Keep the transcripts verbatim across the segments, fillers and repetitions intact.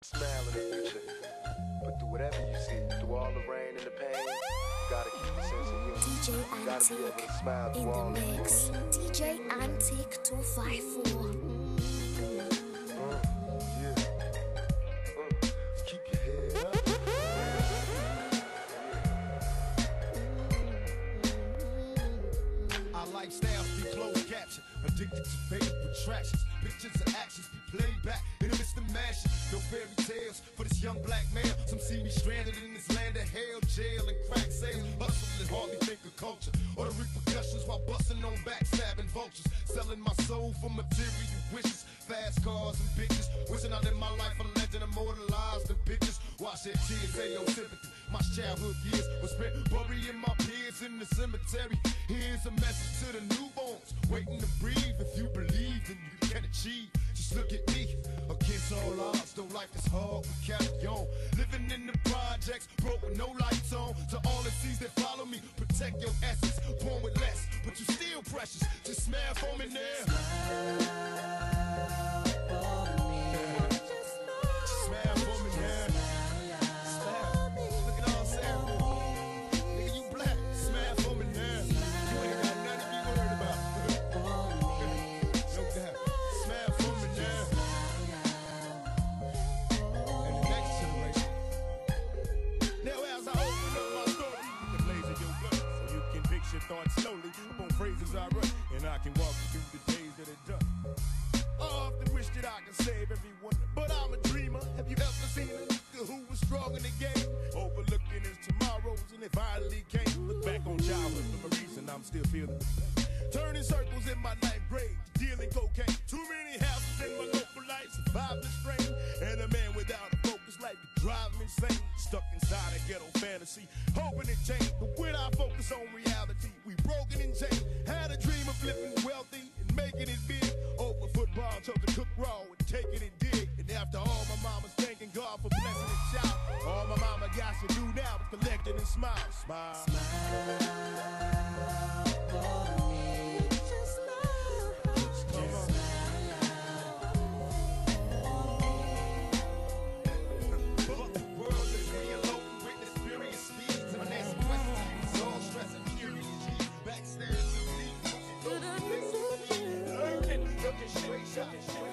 Smile in the future, but through whatever you see, through all the rain and the pain, you gotta keep a sense of humor. D J You gotta be able Antique to smile in through all the the mix. D J Antique two five four. Uh, yeah. Uh, keep your head up. Our lifestyles be closed caption, addicted to faded retractions. Pictures of actions be played back in the midst of mashing. No fairy tales for this young black man. Some see me stranded in this land of hell, jail and crack sales. Hustle and hardly think of culture or the repercussions while busting on backstabbing vultures. Selling my soul for material wishes, fast cars and bitches. Wishing I lived my life a legend immortalized in pictures. Watch that tears, say no sympathy. My childhood years were spent burying my peers in the cemetery. Here's a message to the newborns waiting to breathe. If you believe, then you can achieve. Just look at me, against all odds. Though life is hard, we carry on. Living in the projects, broke with no lights on. To all the seas that follow me, protect your essence. Born with less, but you still precious. Just smile for me now. Smile for me. Just smile for me now. Smile. Look at all I'm saying. Nigga, you black. Smile for me now. You ain't got nothing to be worried about. No doubt. Smile for me now. And the next generation. Now as I open up my story, you can blaze in your blood, so you can fix your thoughts slowly upon phrases I write, and I can walk you through the days that are done. I often wish that I could save everyone, but I'm a dreamer. Have you ever seen a nigga who was strong in the game, overlooking his tomorrows, and it finally came? Look back on childhood for a reason I'm still feeling the pain. Turning circles in my ninth grade, dealing cocaine. Too many houses in my local life, surviving the strain. And a man without a focus life could drive me insane. Stuck inside a ghetto fantasy, hoping it changed. But when I focus on reality, we broken and chained. Had a dream of living wealthy and making it big. Over football, chose to cook raw and taking it dig. And after all, my mama's thanking God for blessing a child. All my mama got to do now is collect it and smile. Smile. Smile for me. Just smile. Just smile. Fuck the world is real low with experience speeds. And my next question is all stress and fury. Backstairs to leave. Lurking, looking straight shot.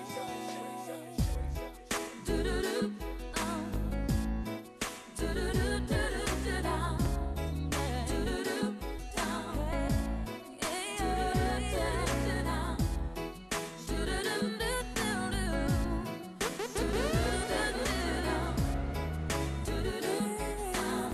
Do-do-do. Oh. Do-do-do, do-do-do, down. Do-do-do, down. Yeah, do-do-do, down. Do-do-do, do-do-do. Do-do-do, down. Do-do-do, down.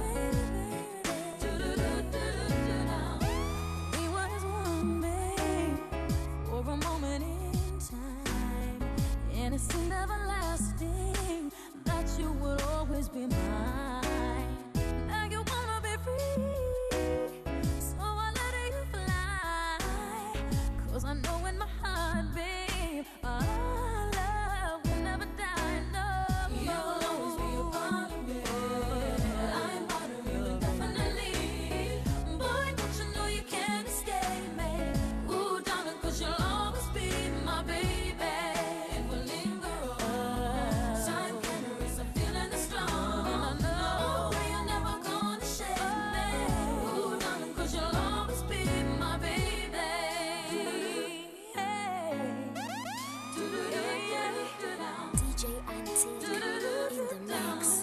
Do-do-do, down. We was one babe for a moment in time, and it seemed everlasting that you would always be mine. Now you wanna be free, so I let you fly. Cause I know in my heart, babe, our love will never die. No, you'll always be a part of me. I'm part of you indefinitely. Boy, don't you know you can't escape me. Ooh, darling, cause you'll always be my baby. And we'll linger on. Time can erase a feeling that's strong. And I know you're never gonna shake me. Ooh, darling, cause you'll always be my baby. Hey. Do-do-do-do-do-down. D J Antique in the mix.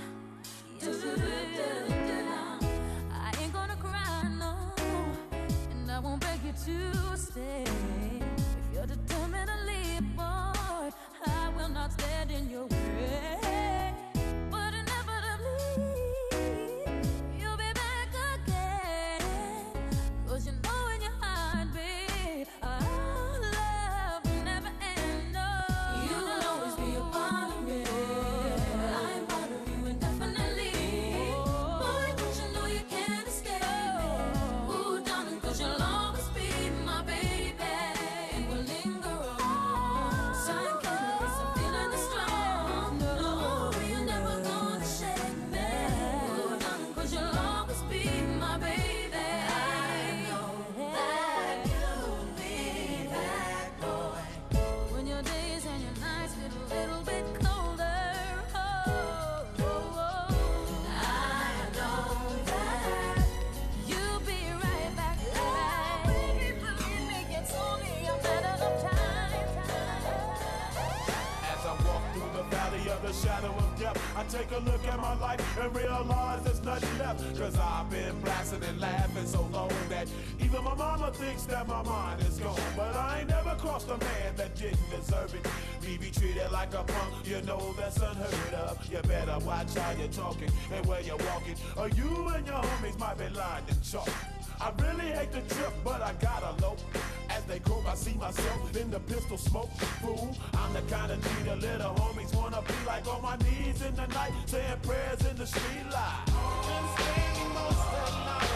Do-do-do-do-do-down. I ain't gonna cry, no, and I won't beg you to stay. If you're determined to leave, boy, I will not stand in your way. But inevitably, you'll be back again. Cause you know in your heart, babe, our love will never end. No, you'll always be a part of me. I'm part of you indefinitely. Boy, don't you know you can't escape me. Ooh, darling, cause you'll always be my baby. take a look at my life and realize there's nothing left. Cause I've been blasting and laughing so long that even my mama thinks that my mind is gone. But I ain't never crossed a man that didn't deserve it. Me be treated like a punk, you know that's unheard of. You better watch how you're talking and where you're walking, or you and your homies might be lined in chalk. I really hate the trip, but I gotta low. As they croak, I see myself in the pistol smoke. Fool, I'm the kind of G the little homies wanna be like, on my knees in the night, saying prayers in the street light. Been spending most of the night.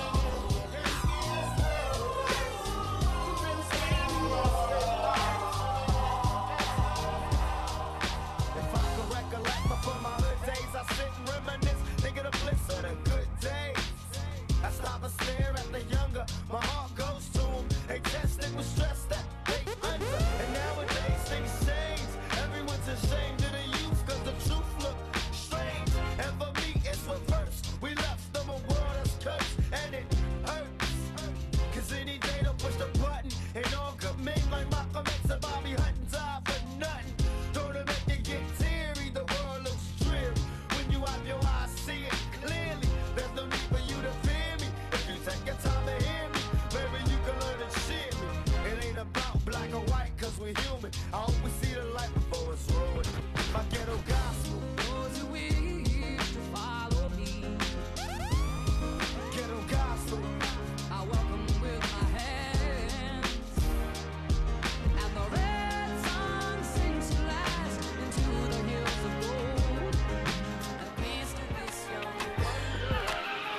From my hood days, I sit and reminisce, think of the bliss of the good days. I stop and stare at the younger, my heart goes to them. They tested with stress that they under. And nowadays things change, everyone's ashamed of the youth, cause the truth look strange. And for me it's reverse, we left them a world that's cursed, and it hurts. Cause any day they'll push the button, and all good men like Malcolm X and Bobby Hunt die for nothing. Don't it make you get teary, the world looks dreary. When you have your eyes, see it clearly. There's no need for you to fear me. If you take your time to hear me, maybe you can learn to share me. It ain't about black or white, cause we're human. I hope we see the light before it's ruined. My ghetto gospel. Those who wish to follow me, Ghetto gospel. I welcome with my hands. And the red sun sinks to last into the hills of gold. And peace to this young world.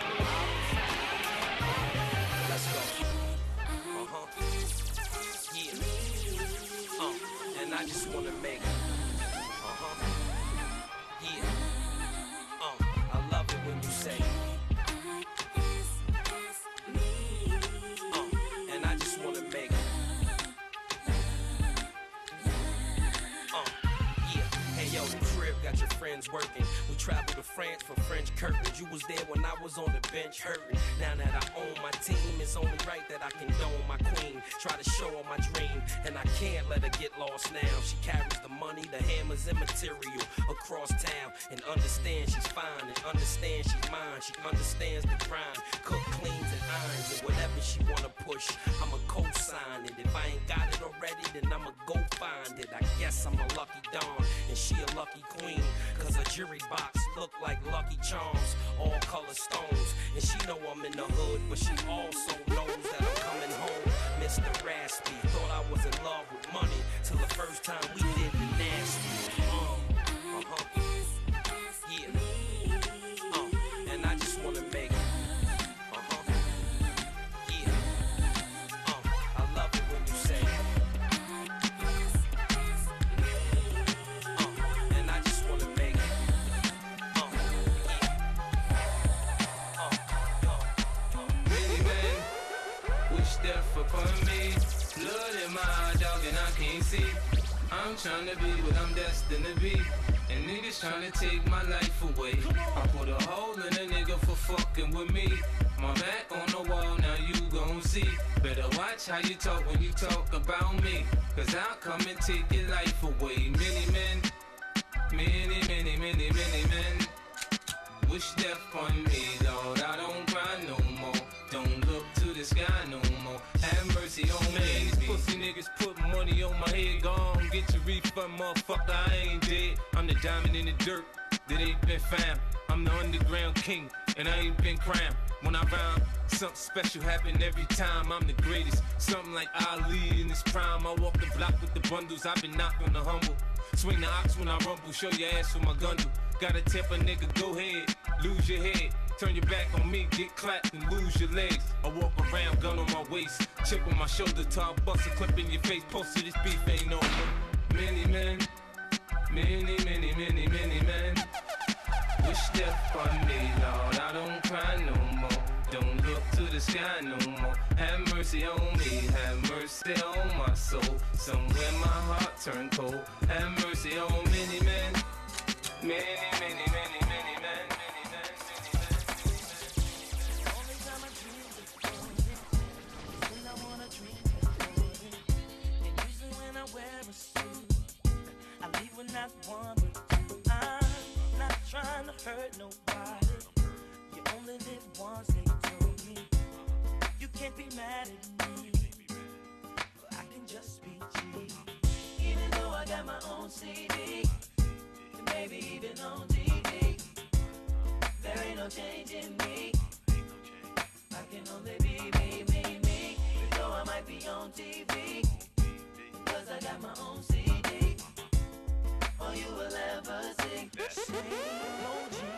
Let's go. Uh-huh. Yeah. Uh, and I just wanna make uh-huh. Yeah. Uh, I love it when you say uh, and I just wanna make uh, yeah. Hey yo, the crib got your friends working. We traveled to France for French curtains. You was there when I was on the bench hurting. Now that I own my team, it's only right that I condone my queen. Try to show her my dream, and I can't let her get lost now. She carries the money, the hammers, and material across town, and understands she's fine, and understands she's mine. She understands the grind, cook, cleans, and irons, and whatever she wanna push, I'ma co-sign it. If I ain't got it already, then I'ma go find it. I guess I'm a lucky dawn, and she a lucky queen, cause her jury box look like Lucky Charms, all color stones. And she know I'm in the hood, but she also knows that I'm coming home. Mister Raspy, thought I was in love with money, till the first time we did the nasty. Um, uh-huh. Yeah. Uh, and I just wanna make uh-huh. Yeah. Uh, I love it when you say uh, and I just wanna make uh, yeah. Uh, uh, Really, man, wish death upon me. Blood in my eye, dog, and I can't see. I'm tryna be what I'm destined to be, and niggas tryna take my life away. I put a hole in a nigga for fucking with me. My back on the wall, now you gon' see. Better watch how you talk when you talk about me, cause I'll come and take your life away. Many men, many, many, many, many men wish death on me, Lord. I don't cry no more. Don't look to the sky no more. Have mercy on me. These pussy niggas put money on my head. Gone, get your refund, motherfucker. I ain't dead. I'm the diamond in the dirt that ain't been found. I'm the underground king, and I ain't been crowned. When I rhyme, something special happen every time. I'm the greatest, something like Ali in his prime. I walk the block with the bundles. I've been knocked on the humble. Swing the ox when I rumble. Show your ass with my gun do. Gotta temper, nigga, go ahead. Lose your head. Turn your back on me, get clapped and lose your legs. I walk around, gun on my waist, chip on my shoulder, top bust a clip in your face. Posted this beef ain't over. Many men, many, many, many, many men wish death on me, Lord. I don't cry no more. Don't look to the sky no more. Have mercy on me, have mercy on my soul. Somewhere my heart turned cold. Have mercy on many men, many, many, many, many men. Not one, but two. I'm not trying hurt nobody. You only live once, they told me. You can't be mad at me, I can just be G. Even though I got my own C D, and maybe even on T V, there ain't no change in me. I can only be me, me, me. You know I might be on T V, cause I got my own C D. All you will ever see, same O G.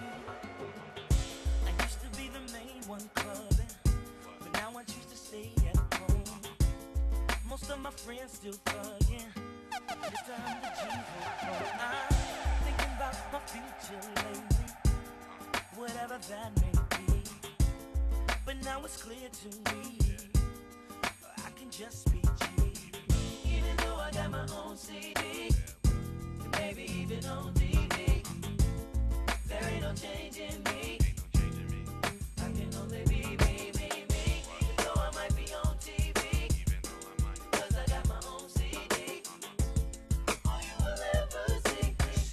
I used to be the main one clubbing, but now I choose to stay at home. Most of my friends still thugging, this time the G will come. I'm thinking about my future lately, whatever that may be. But now it's clear to me, I can just be G. Even though I got my own C D, and maybe even on T V, there ain't no change in me. I can only be me, me, me. Even though I might be on T V, cause I got my own C D. All you will ever see.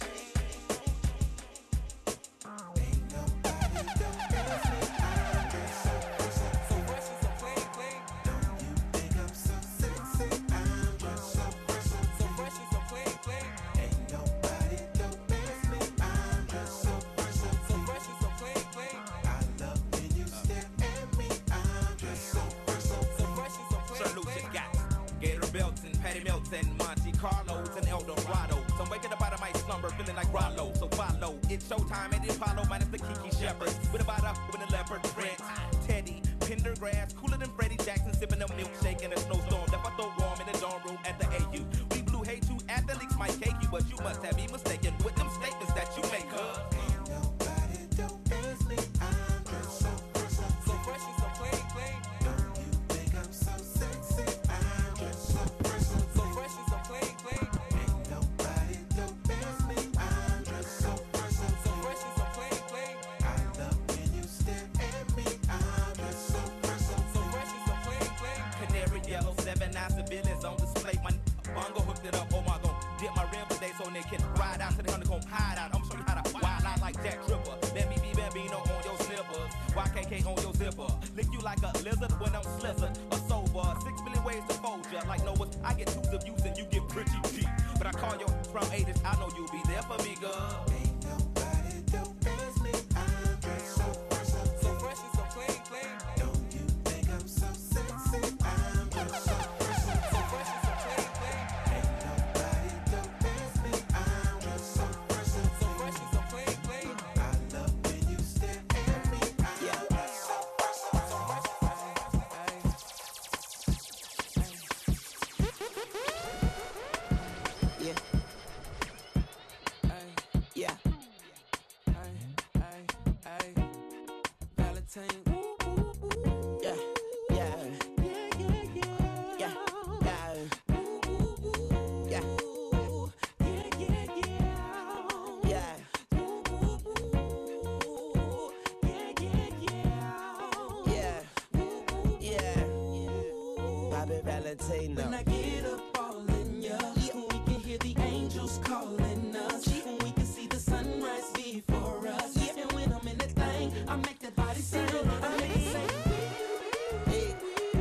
Ain't nobody don't miss me. I'm just so fresh, so fresh and so clean, clean. Don't you think I'm so sexy? I'm just so fresh, so fresh and so clean, clean. Ain't nobody don't miss me. I'm just so fresh, so fresh and so clean, clean. I love when you stare at me. I'm just so fresh, so fresh and so clean, Sir Lucian got Gator belts and Patty Melts and Monte Carlos and El Dorado. So I'm waking up out of my slumber feeling like Rollo. So follow, it's showtime at the Apollo minus the Kiki Shepherd. With a bada, with a leopard, Prince, Teddy, Pendergrass, cooler than Freddie Jackson, sipping a milkshake in a snowstorm. Left I throw warm in the dorm room at the A U. We blew hate to athletes might cake you, but you must have me mistaken with them statements that you make, huh? Ain't nobody don't miss me. I'm just so fresh, so fresh and so clean, clean. Don't you think I'm so sexy? I'm just so fresh, so fresh and so clean, clean. Ain't nobody don't miss me. I'm just so fresh, so fresh and so clean, clean. I love when you stare at me. I'm just so fresh, so fresh and so clean, clean. Canary yellow, seven nine civilians on display. My bongo hooked it up. Oh my god, dip my rim today so they can ride out to the honeycomb hide out. I'm show you how to wild out like Jack Tripper. Let me be Bambino on your slippers. Y K K on your zipper. Lick you like a lizard when I'm slizzard. A sober. Six million ways to fold ya. Like Noah, I get twos of use and you get pretty cheap. But I call you from eighties. I know you'll be there for me, girl. Ain't nobody don't miss me. I'm just so fresh, so fresh and so clean, clean. Don't you think I'm so sexy? I'm just so fresh, so fresh and so clean, clean. Ain't nobody don't miss me. I'm just so fresh, so fresh and so clean, clean. I love when you stare at me. I'm just so fresh, so fresh, so Yeah. Ay, yeah. Ay, ay, ay. Valentine. Yeah, yeah. Yeah, yeah, yeah. Yeah, yeah. Yeah. Yeah, yeah, yeah. Yeah. Yeah, yeah. Bobby Valentino. When I get up all in ya, when we can hear the angels calling us, when we can see the sunrise before us, and when I'm in that thing, I make that body sing, I make it say, Hey,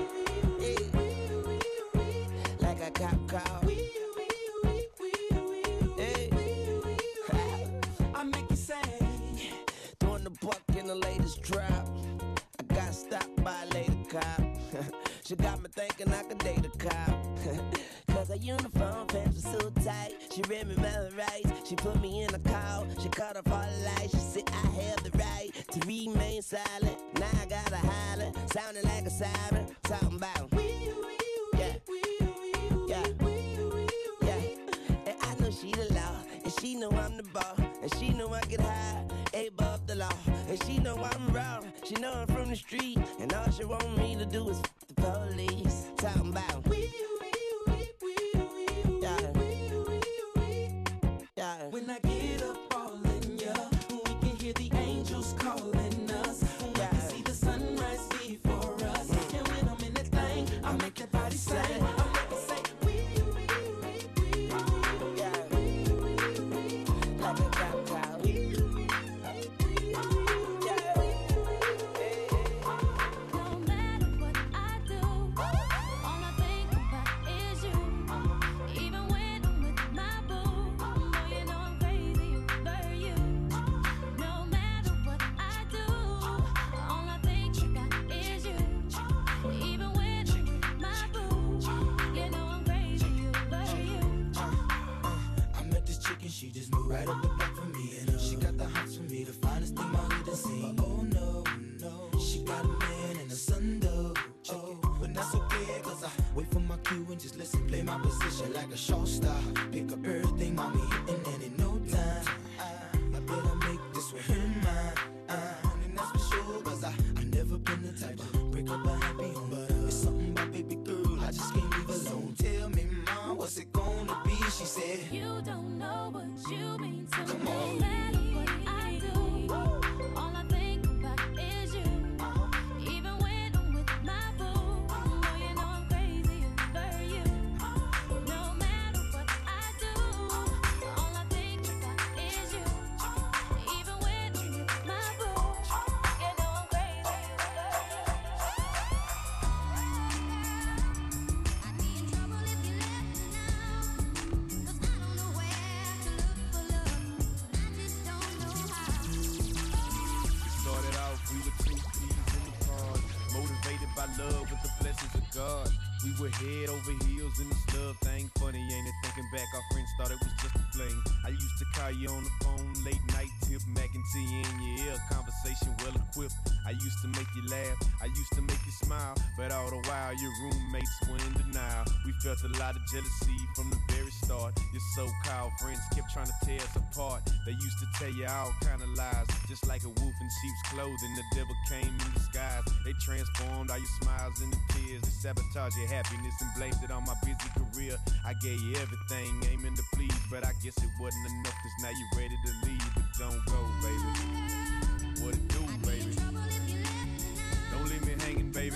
hey. Like a cop car. Hey. I make it say, Doing the buck in the latest drop. I got stopped by a lady cop. She got me thinking I could date a cop. Cause her uniform pants were so tight. She read me my rights. She put me in a call. She cut off all the lights. She said I have the right to remain silent. Now I gotta holler, sounding like a siren. Talking about yeah, yeah, yeah. And I know she the law, and she know I'm the ball, and she know I get high above the law, and she know I'm raw. She know I'm from the street, and all she want me to do is f the police. Talking about yeah, yeah. when I get up all in ya, when we can hear the angels calling us, when we can see the sunrise before us, and when I'm in that thing, I make that body sing, I make it say, Yeah. Like a cop car. right up the block for me. And uh, she got the hots for me, the finest thing my hood has seen. Oh no, no, she got a man and a son though. Oh, but that's okay, cause I wait for my cue and just listen, play my position like a show star. Pick up everything, mommy hitting, and in no time, I, I better make this with him mine. Uh, and that's for sure, cause I, I never been the type to break up a happy home. But uh, it's something about baby girl, I just can't leave alone. Tell me, mom, what's it gonna be? She said, you don't know what you mean to Come me. on. No matter what I do, all I think about is you. Even when I'm with my boo, oh, you know I'm crazy over you. No matter what I do, all I think about is you. Even when I'm with my boo, you know I'm crazy over you. I'd be in trouble if you left me now, 'cause I don't know where to look for love, but I just don't know how. It started off, we were two peas in the pond, motivated by love with the blessings of God. We were head over heels in this love thing. Funny, ain't it? Thinking back, our friends thought it was just a fling. I used to call you on the phone, late night tip, mac and tea in your ear, conversation well equipped. I used to make you laugh, I used to make you smile, but all the while your roommates were in denial. We felt a lot of jealousy from the very start. Your so-called friends kept trying to tear us apart. They used to tell you all kind of lies, just like a wolf in sheep's clothing. The devil came in disguise. They transformed all your smiles into tears. They sabotaged your happiness and blamed it on my busy career. I gave you everything, aiming to please, but I guess it wasn't enough, cause now you're ready to leave. But don't go, baby. What it do, baby? Don't leave me hanging, baby.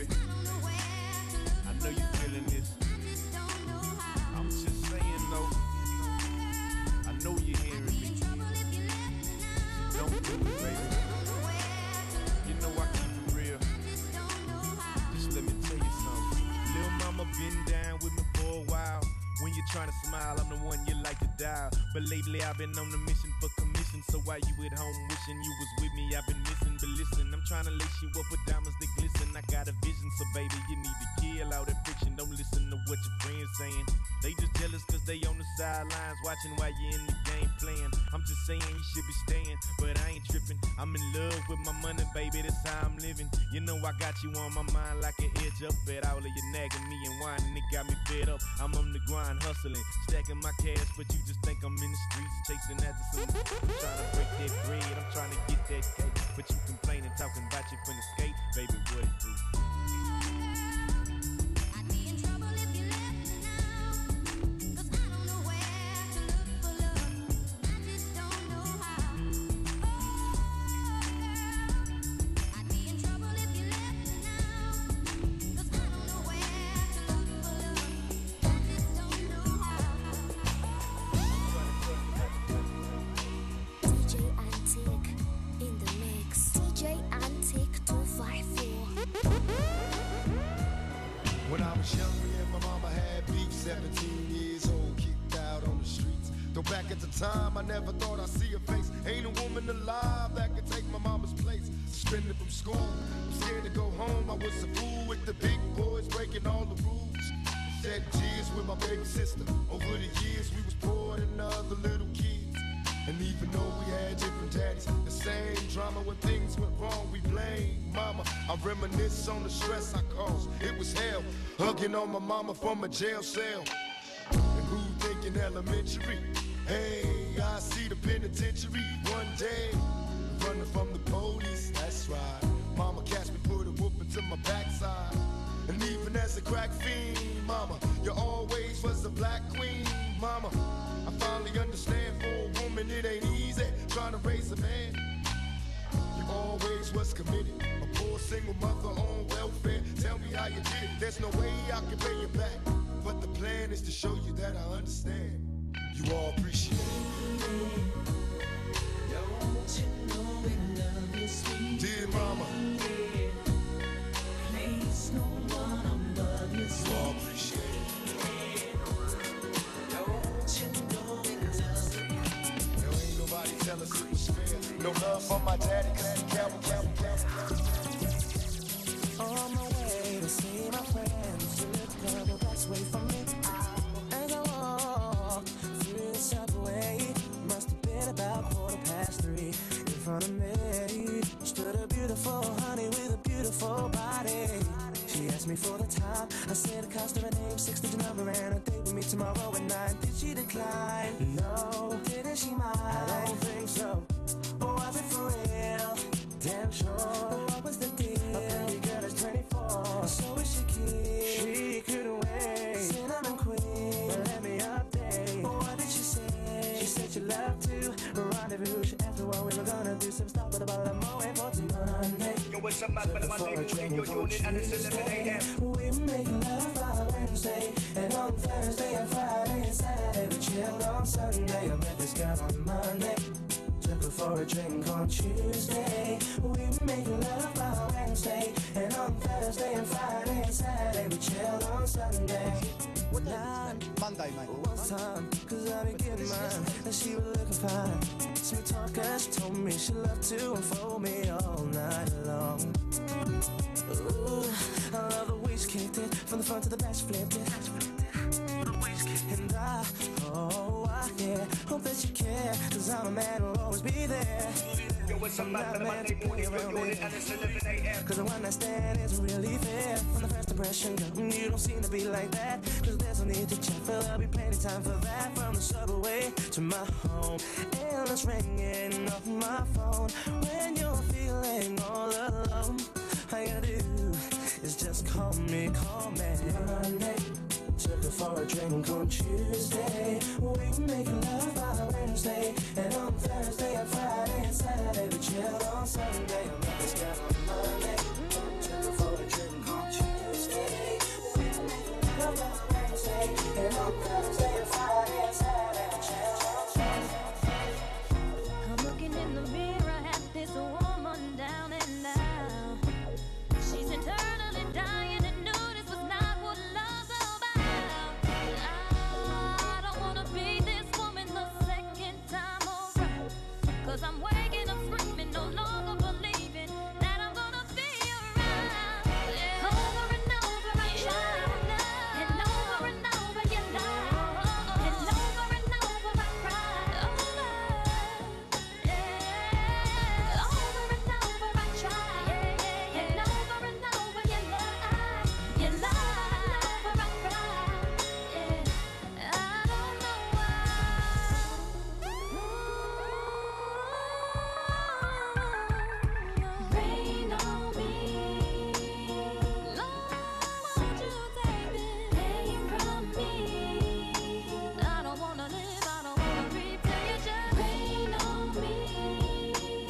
I know you're feeling this. I'm just saying, though. I know you're hearing me. So don't do it, baby. You know I keep it real. Just let me tell you something. Lil' mama been down with me for a while. When you're trying to smile, I'm the one you like to dial. But lately I've been on the mission for commission. So while you at home wishing you was with me, I've been missing. But listen, I'm trying to lace you up with diamonds that glisten. I got a vision, so baby, you need to kill all that friction. Don't listen to what your friends saying. They just jealous cause they on the sidelines watching while you in the game playing. I'm just saying you should be staying, but I ain't tripping. I'm in love with my money, baby, that's how I'm living. You know I got you on my mind like an edge up. Bet all of you nagging me and whining, it got me fed up. I'm on the grind, hustling, stacking my cash, but you just think I'm in the streets chasing after some. I'm trying to break that bread, I'm trying to get that cake, but you complaining, talking about you from the skate, baby, what it do? I'd be in trouble if you left me now, 'cause I don't know where to look for love, I just don't know how. I'd be in trouble if you left me now, 'cause I don't know where to look for love, I just don't know how. D J Antique in the mix. D J Antique two five four. When I was young, me and my mama had beef, seventeen years old, kicked out on the streets. Though back at the time, I never thought I'd see her face. Ain't a woman alive that could take my mama's place. Suspended from school, I'm scared to go home. I was a fool with the big boys, breaking all the rules. Shed tears with my baby sister. Over the years, we was poor than other little kids. And even though we had different daddies, the same drama when things went wrong, we blame mama. I reminisce on the stress I caused. It was hell, hugging on my mama from a jail cell. And who thinking elementary? Hey, I see the penitentiary one day. Running from the police, that's right. Mama catch me, put a whooping to my backside. And even as a crack fiend, mama, you always was a black queen, mama. I finally understand for a woman it ain't easy trying to raise a man. You always was committed, a poor single mother on welfare. Tell me how you did it, there's no way I can pay you back. But the plan is to show you that I understand. You all appreciate it. don't you know we love you, sweet Dear mama, place no one above you, you all appreciate it. don't you know we love you. There ain't nobody tell us it was fair. No love for my daddy, cause he camel, camel, camel. On my way to see my friends, you look the best way for me. As I walk through the subway, must have been a me for the time. I said the cost of her name, six-digit number, and a date with me tomorrow at nine. Did she decline? No. Didn't she mind? I don't think so. Or was it for real? Damn sure. But what was the deal? A pretty girl is twenty-four. So is she cute? She couldn't wait. Cinnamon queen. Let me update. What did she say? She said she loved to rendezvous. She asked me what we were gonna do. Some stuff, but about a moment for Monday. Yo, what's up, man? But my name is your unit and it's eleven a m We make love by Wednesday, and on Thursday and Friday and Saturday we chilled on Sunday. I met this girl on Monday. Took her for a drink on Tuesday. We make love by Wednesday, and on Thursday and Friday and Saturday we chilled on Sunday. What time? Monday, mate. One time, cause I be getting mine, and she was looking fine. Sweet talker, she told me she loved to unfold me all night long. Ooh, I love the way she kicked it, from the front to the back she flipped it. And I, oh, I, yeah, hope that you care, cause I'm a man who'll always be there. Yo, what's up, man? I'm not a man to around it, and it's eleven a m Cause the one night stand isn't really fair. From the first impression, girl, you don't seem to be like that. Cause there's no need to check, but there'll be plenty time for that. From the subway to my home, endless ringing off my phone. When you're feeling all alone, all you gotta do is just call me, call me. Monday, took her for a drink on Tuesday. We make love by Wednesday, and on Thursday and Friday and Saturday we chill on Sunday. I met this girl on Monday. Took her for a drink on Tuesday. We make love by Wednesday, and on Thursday and Friday and Saturday we chill on Sunday. I'm looking in the mirror at this woman down and out. She's internally dying and knew this was not what love's all about. I don't wanna be this woman the second time around, cause I'm waking up screaming, no longer believing that I'm gonna be around. Yeah. Over and over I try, and over and over you lie, and over and over I cry. Oh Lord, yeah. Over and over I try, and over and over you lie, you lie, and over I cry. Yeah. I don't know why. Rain on me, Lord, won't you take the pain from me? I don't wanna live, I don't wanna breathe till you just rain on me.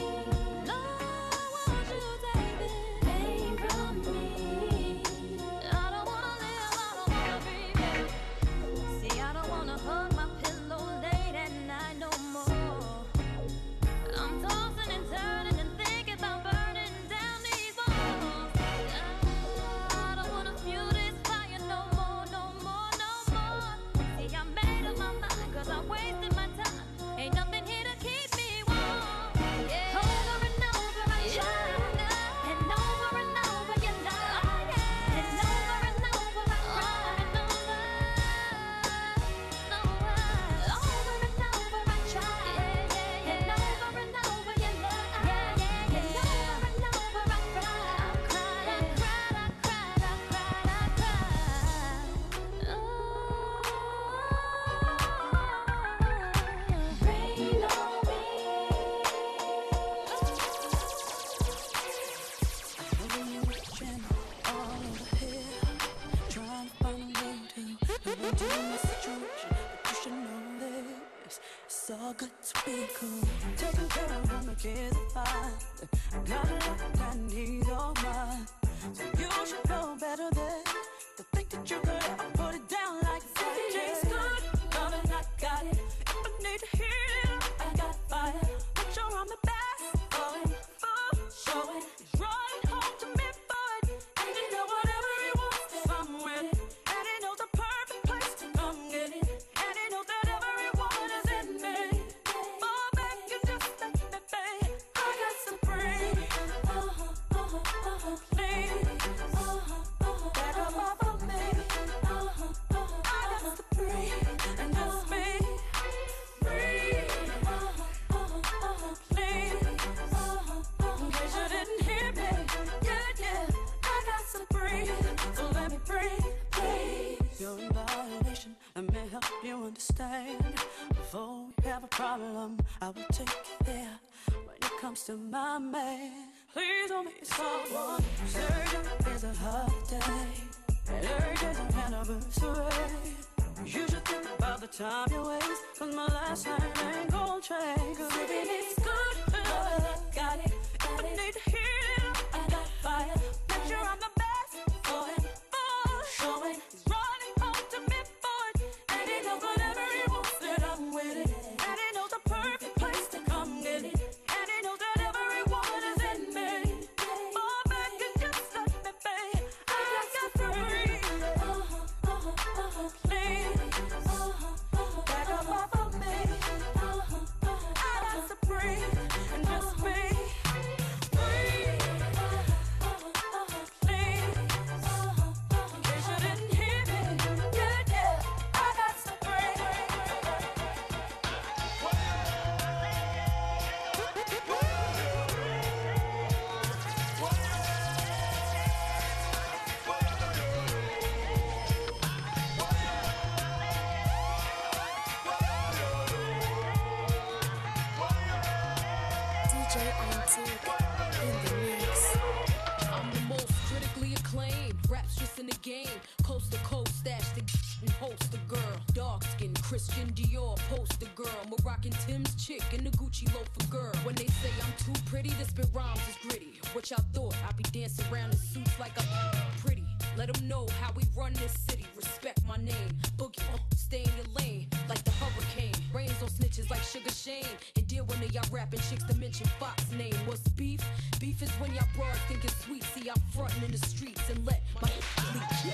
Lord, won't you take the pain from me? I don't wanna live, I don't wanna breathe. See, I don't wanna hug my pillow late at night no more. I'm tossing and turning and thinking about burning down these walls. I don't wanna fuel this fire no more, no more, no more. See, I made up my mind cause I wasted my time. Ain't nothing here to keep me warm. Yeah. Over and over I try, and over and over you lie, and over and over I cry. No, no, over and over I try, and over and over you lie, and over and over I cry. I cried, I cried, I cried, I cried, I cried. Oh, rain on me. Over you channel all over here, trying to find a way to live into my situation. But you should know this, it's all good to be cool. Taking care of all my kids are fine. Not enough I need all mine. So you should know better than to think that you could ever put it down like that. It's good, loving I got it. If I need to heal it, I got fire. Put your arm the best, going full, showing. He's running home to me for it. And you know whatever he wants, I'm with it. And he knows the perfect place to come get it. And he knows that every woman is in me. Fall back and just let me be. I got some breathe. Uh-huh, uh-huh, uh-huh, please. Uh-huh, uh-huh, back up off of me. Uh-huh, uh-huh. understand. Before we have a problem, I will take you there. When it comes to my man, please don't be someone. Surgery is a holiday, and urge is an anniversary. You should think about the time you waste, cause my last name ain't gon' change. Cause if it is good, uh, got it, got it. I need to hear it, I got fire. Make sure I'm the best for him, for showing. He's running home to me for it, and he knows whatever he wants that I'm with it. And he knows the perfect place to come get it, and he knows that everyone is in me. Oh, back and just let me be. I got free. Uh-huh, uh-huh, uh-huh, please. Back up off of me. I got to breathe and just be free. Please, in case you didn't hear me, yeah, yeah, I got to breathe. D J Antique in the mix. I'm the most critically acclaimed rapstress in the game. Coast to coast, stash the and host the girl. Dark skin, Christian Dior, poster girl. Moroccan Tim's chick and the Gucci loafer girl. When they say I'm too pretty, to spit rhymes is gritty. What y'all thought? I be dancing around in suits like I'm pretty. Let them know how we run this city. Respect my name. Boogie, uh, stay in your lane like the hurricane. Rains on snitches like Sugar Shane. And deal when they y'all rapping chicks to mention Fox name. What's beef? Beef is when y'all broads think it's sweet. See, I'm frontin' in the streets and let my leak.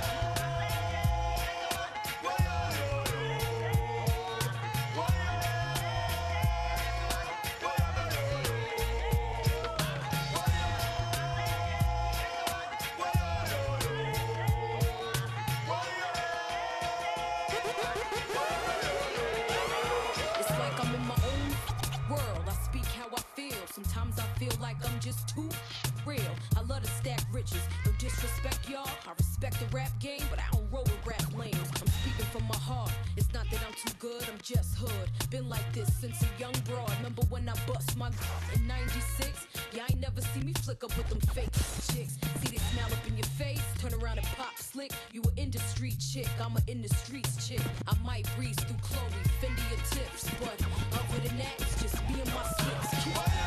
It's like I'm in my own world. I speak how I feel. Sometimes I feel like I'm just too real. I love to stack riches. No disrespect, y'all. I respect the rap game, but I don't roll with rap lanes. I'm speaking from my heart. It's not that I'm too good, I'm just hood. Been like this since a young broad. Remember when I bust my in ninety-six? Yeah, I ain't never see me flick up with them fake chicks. See they smile up in your face, turn around and pop slick. You an industry chick, I'm a in the streets chick. I might breeze through Chloe, Fendi or tips, but other than that, it's just being my slips.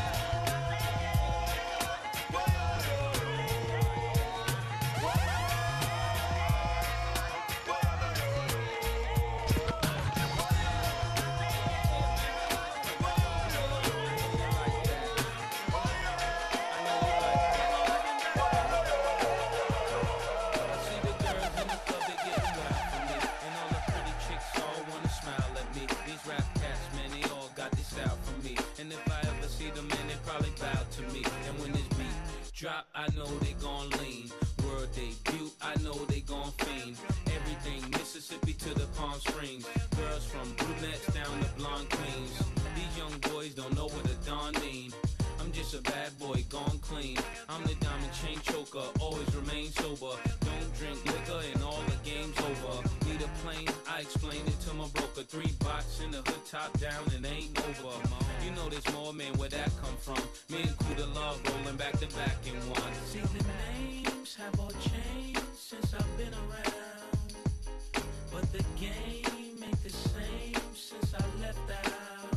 Drop, I know they gon' lean. World debut, I know they gon' fiend. Everything Mississippi to the Palm Springs. Girls from brunettes down to blonde queens. These young boys don't know what a dawn mean. I'm just a bad boy gone clean. I'm the diamond chain choker, always remain sober. Don't drink liquor and all the game's over. Need a plane, I explained it to my broker. Three box in the hood, top down, and ain't over. You know there's more, man, where that come from? Me and Kuda Love rolling back to back in one. See, the names have all changed since I've been around, but the game ain't the same since I left out.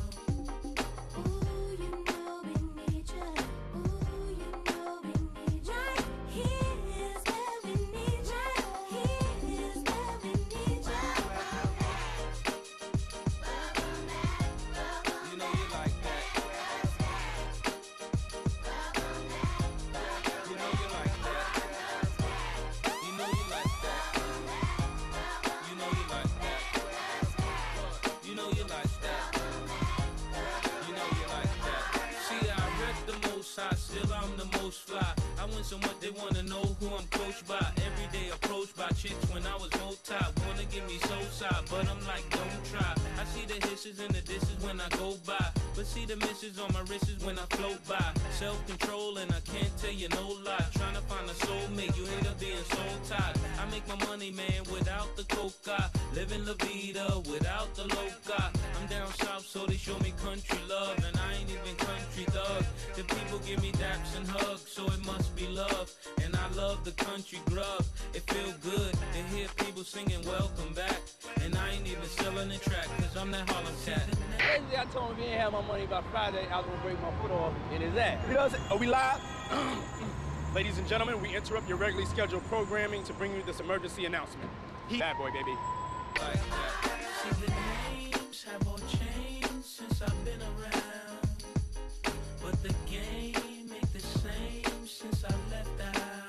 Still I'm the most fly. I win so much they wanna know who I'm coached by. Every day approached by chicks when I was multi. Wanna give me soul side, but I'm like, don't try. I see the hisses and the dishes when I go by, but see the misses on my wrists when I float by. Self-control and I can't tell you no lie. Trying to find a soulmate, you end up being soul tied. I make my money, man, without the coca. Living La Vida without the loca. I'm down south, so they show me country love, and I ain't even country thug. The people give me daps and hugs, so it must be love. And I love the country grub. It feel good to hear people singing welcome back. And I ain't even selling the track, cause I'm that Harlem cat. Basically, I told him if he ain't have my money by Friday, I was gonna break my foot off in his ass. You know what I'm saying? Are we live? Ladies and gentlemen, we interrupt your regularly scheduled programming to bring you this emergency announcement. He bad boy, baby. Like that. See, the names have all changed since I've been around, but the game ain't the same since I left the house.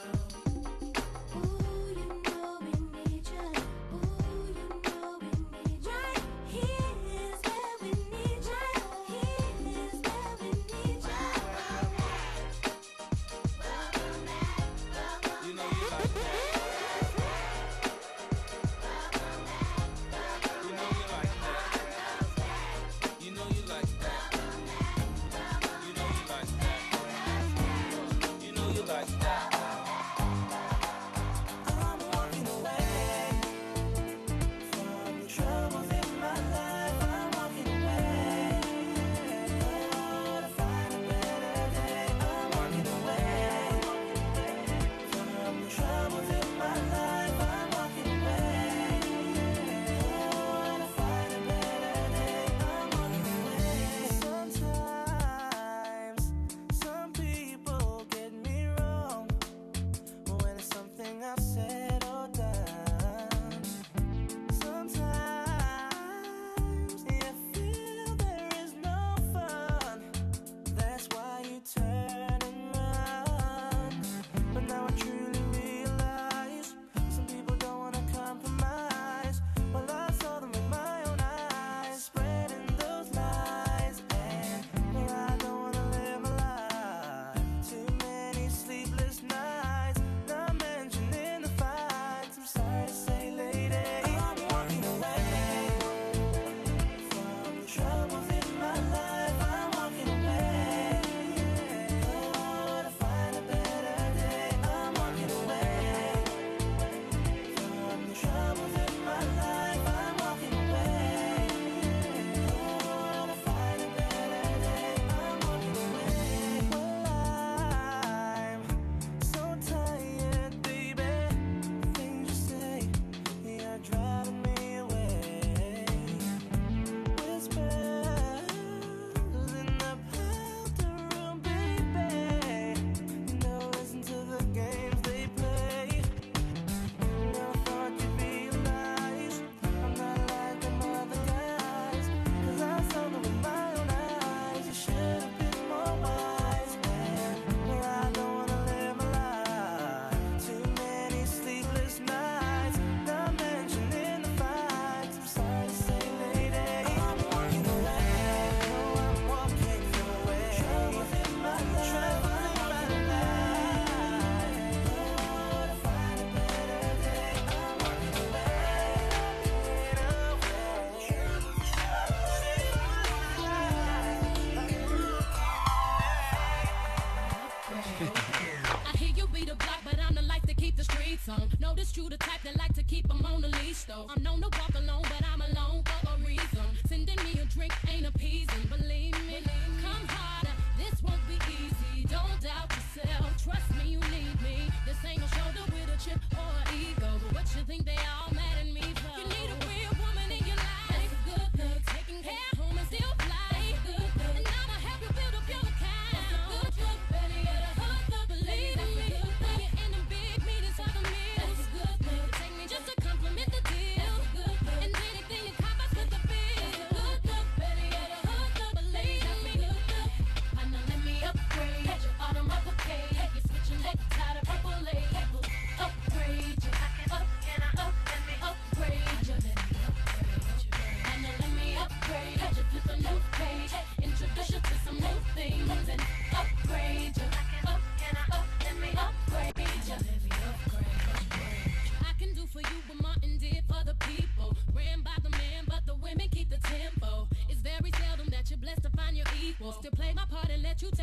Notice you the type that like to keep them on the leash though. I'm known to walk alone, but I'm alone for a reason. Sending me a drink ain't appeasing, believe me. Come harder, this won't be easy. Don't doubt yourself, trust me, you need me. This ain't a shoulder with a chip or an ego, but what you think they all mad at me for? You need a real woman in your life. That's a good thing. Taking care of home and still fly. That's a good thing. And I'ma help you build up your account. That's a good thing. Better yet, a hood for believe me. You're in the big meetings talking me. That's a good thing. Take me just to compliment the deal. That's a good thing. And then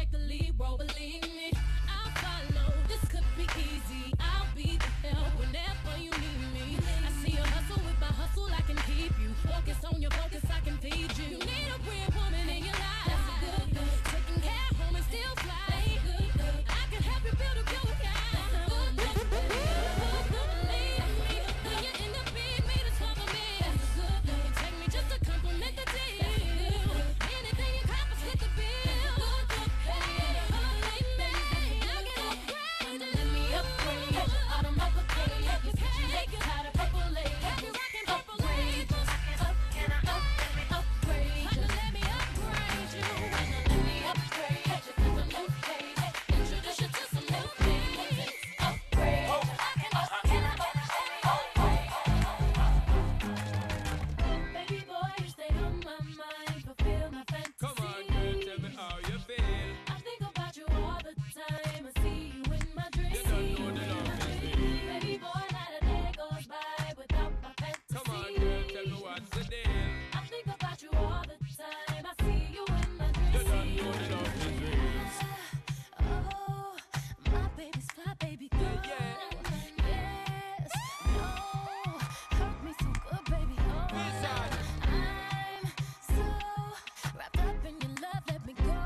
take the lead, bro, believe me. I'll follow, this could be easy. I'll be the help whenever you need me. I see you hustle with my hustle, I can keep you. Focus on your focus, I can feed you. You need a real woman in your life. That's a good, good. Taking care of home and still fly. That's a good, good. I can help you build a good guy. That's a good, good. Believe me, when you end up being me, to cover me. That's a good, good. It take me just to compliment the deal. That's a good, good. Anything you accomplish, hit the bill. That's a good, good. Hey, holy man, I can upgrade. Let me upgrade you. Automobile, you can't get tired of purple lady. You rockin' purple lady. Up, can I up, let me upgrade you. Let me upgrade you. Let me upgrade you. Cause I'm new page. Introduce you to some new things. Upgrade. I can up, can I up, let me upgrade. Baby boy, you stay on my mind. Fulfill my fantasy. Come on, girl, tell me how you feel. I think about you all the time. I see you in my dreams. You don't know the love is real. Baby boy, not a day goes by without my fantasy. Come on, girl, tell me what's the deal. I think about you all the time. I see you in my dreams. You don't know the love is real. Oh, my baby's fly, baby girl. Yeah. Yes, no, hurt me so good, baby. Oh, Listen. I'm so wrapped up in your love. Let me go.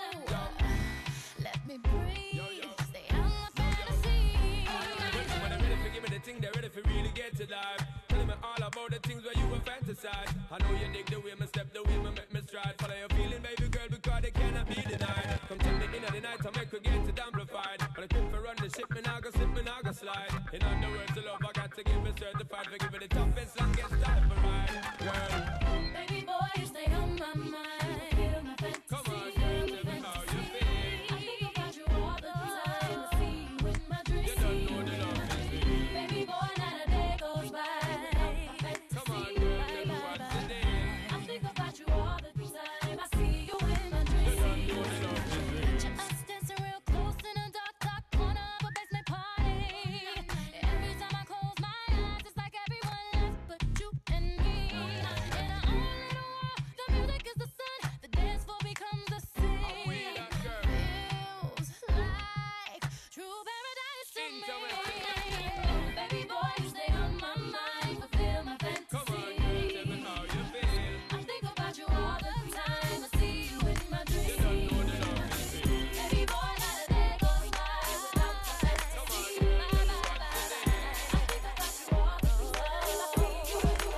Let me breathe. Yo, yo. Stay out my fantasy. When they're ready for give me the thing, they're ready for really get to life. Tell me all about the things where you were fantasize. I know you dig the way me step, the way me make me stride. Follow your feeling, baby girl, because they cannot be denied. Come take me in at the night, I make her get it amplified. But I quit for run the ship, me now go slip, me now go slide. In other words, the love I got to give it certified. For give it the toughest, longest time for ride. Girl, Baby boy, you stay on my mind. Feel my fantasy. come on, girl, tell me how you feel. I think about you all the time. I see you in my dreams. You don't know the love is real. Baby boy, not a day goes by. Come on, girl, tell me what's the deal. I think about you all the time. I see you in my You don't dreams. know the love is real. Picture us dancing real close in a dark, dark corner of a basement party. Every time I close my eyes, it's like everyone else but you and me. In our own little world, the music is the sun. The dance floor becomes the sea. I'm with that girl. Feels like true paradise to me. Interesting. Baby boy, you stay on my mind. Fulfill my fantasy. Come on, girl, tell me how you feel. I think about you all the time. I see you in my You dreams. don't know the love is real. Baby boy, not a day goes by without my fantasy. Come on, girl, tell me what's the deal. I think about you all the time. I see you in my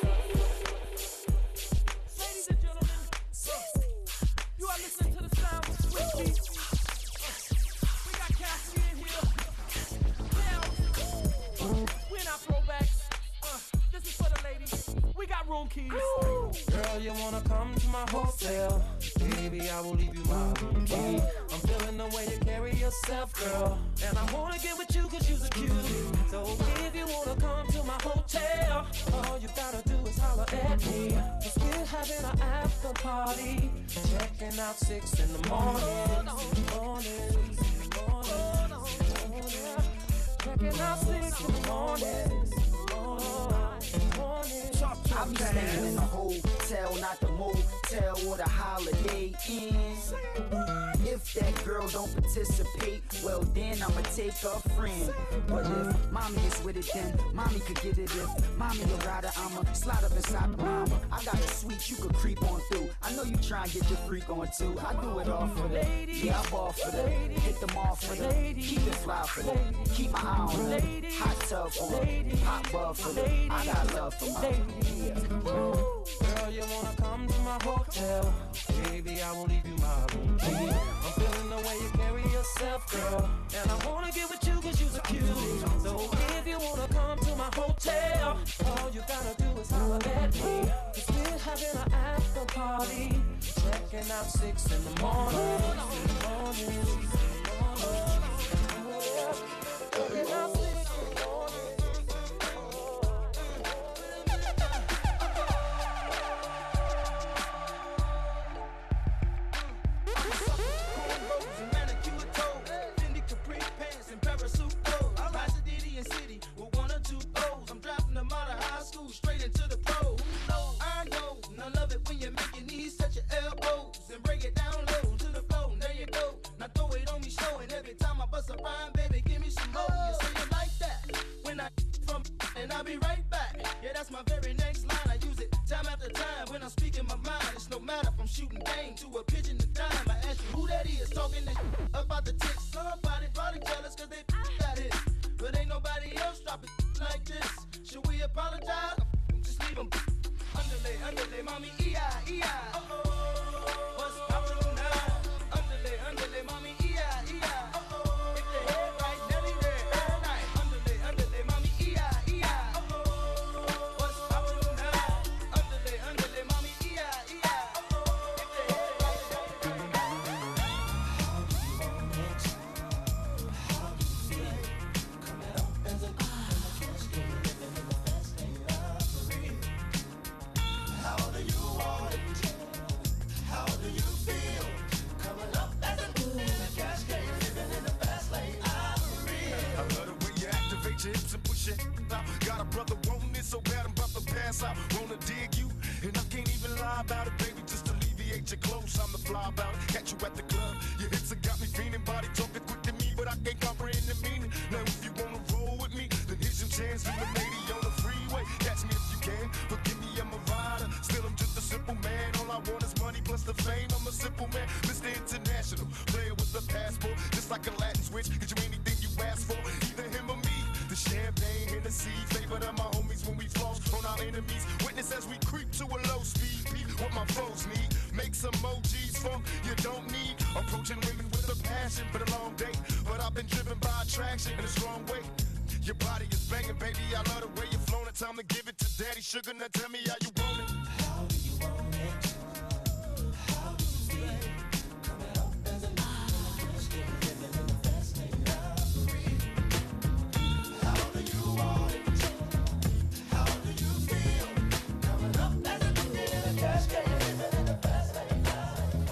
dreams. Ladies and gentlemen, you are listening to the sound of Swift Beats. We got Cassie in here. Now, we're not throwbacks. Uh, this is for the ladies. We got room keys. Girl, you wanna come to my hotel? Baby, I will leave you my room key. I'm feeling the way you carry yourself, girl. And I wanna get with you cause you're a cutie. So if you wanna come to my hotel, all you gotta do is holler at me. Cause we're having an after party. Checking out six in the morning. Morning, morning, morning. Checking out six in the morning. I be staying in a hotel, not the motel or the Holiday Inn. If that girl don't participate, well then I'ma take a friend. But if mommy is with it, then mommy could get it. If mommy a rider, I'ma slide up inside the mama. I got a suite you could creep on through. I know you try and get your freak on too. I do it all for them. Yeah, I ball for them. Hit them off for them. Keep it fly for them. Keep my eye on them. Hot tub for them. Hot bub for them. I got love for them. Yeah. Girl, you wanna come to my hotel? Baby, I will leave you my room key. I'm feeling the way you carry yourself, girl. And I wanna get with you cause you're a cutie. So if you wanna come to my hotel, all you gotta do is holler at me. Cause we're having an after party. Checking out six in the morning. Morning, morning. Checking out six in the morning. Straight into the pros. I know, and I love it when you're making these touch your elbows and break it down low to the floor. There you go. shooting game to a pigeon to dime. I ask you who that is, talking this about the tick. Somebody probably jealous cause they got his. But ain't nobody else dropping like this. Should we apologize? Just leave them. Underlay, underlay, mommy, E I, E I. Uh-oh. What's up now? Underlay, underlay, mommy, E I, E I. Uh-oh. If the head right, Nelly there, all night. Underlay, underlay, mommy, E I, E I. Uh-oh. What's up now? Underlay, underlay, mommy, E I, E I. Uh-oh. If the head right, Nelly there. How do you want it? How do you feel? Coming up as a cash game, living in the fast lane robbery. How do you want it? How do you feel? Coming up as a cash game, living in the fast lane robbery. I love the way you activate your hips and push it out. Got a brother wanting it so bad I'm about to pass out. Wanna dig you, and I can't even lie about it, baby. Just alleviate your clothes, I'm the fly about it. Catch you at the club, your hips have got me feeling. Body talking quick to me, but I can't comprehend the meaning. Now if you wanna roll with me, then here's your chance. You a lady on the freeway, catch me if you can. Forgive me, I'm a rider, still I'm just a simple man. All I want is money plus the fame. I'm a simple man, Mister International, player with a passport, just like a Latin switch. Get you anything you ask for, either him or me. The champagne, Hennessy, favorite of my homies when we floss on our enemies. Witness as we creep to a low speed. Beat what my foes need. Make some emojis funk you don't need. Approaching women with a passion, but a long day. But I've been driven by attraction in a strong way. Your body is banging, baby. I love the way you're flowing. It's time to give it to Daddy Sugar. Now tell me how you want it. How do you want it? How do you feel? Coming up as a cash game, living in the fast lane robbery. How do you want it? How do you feel? Coming up as a cash game, living in the fast lane robbery.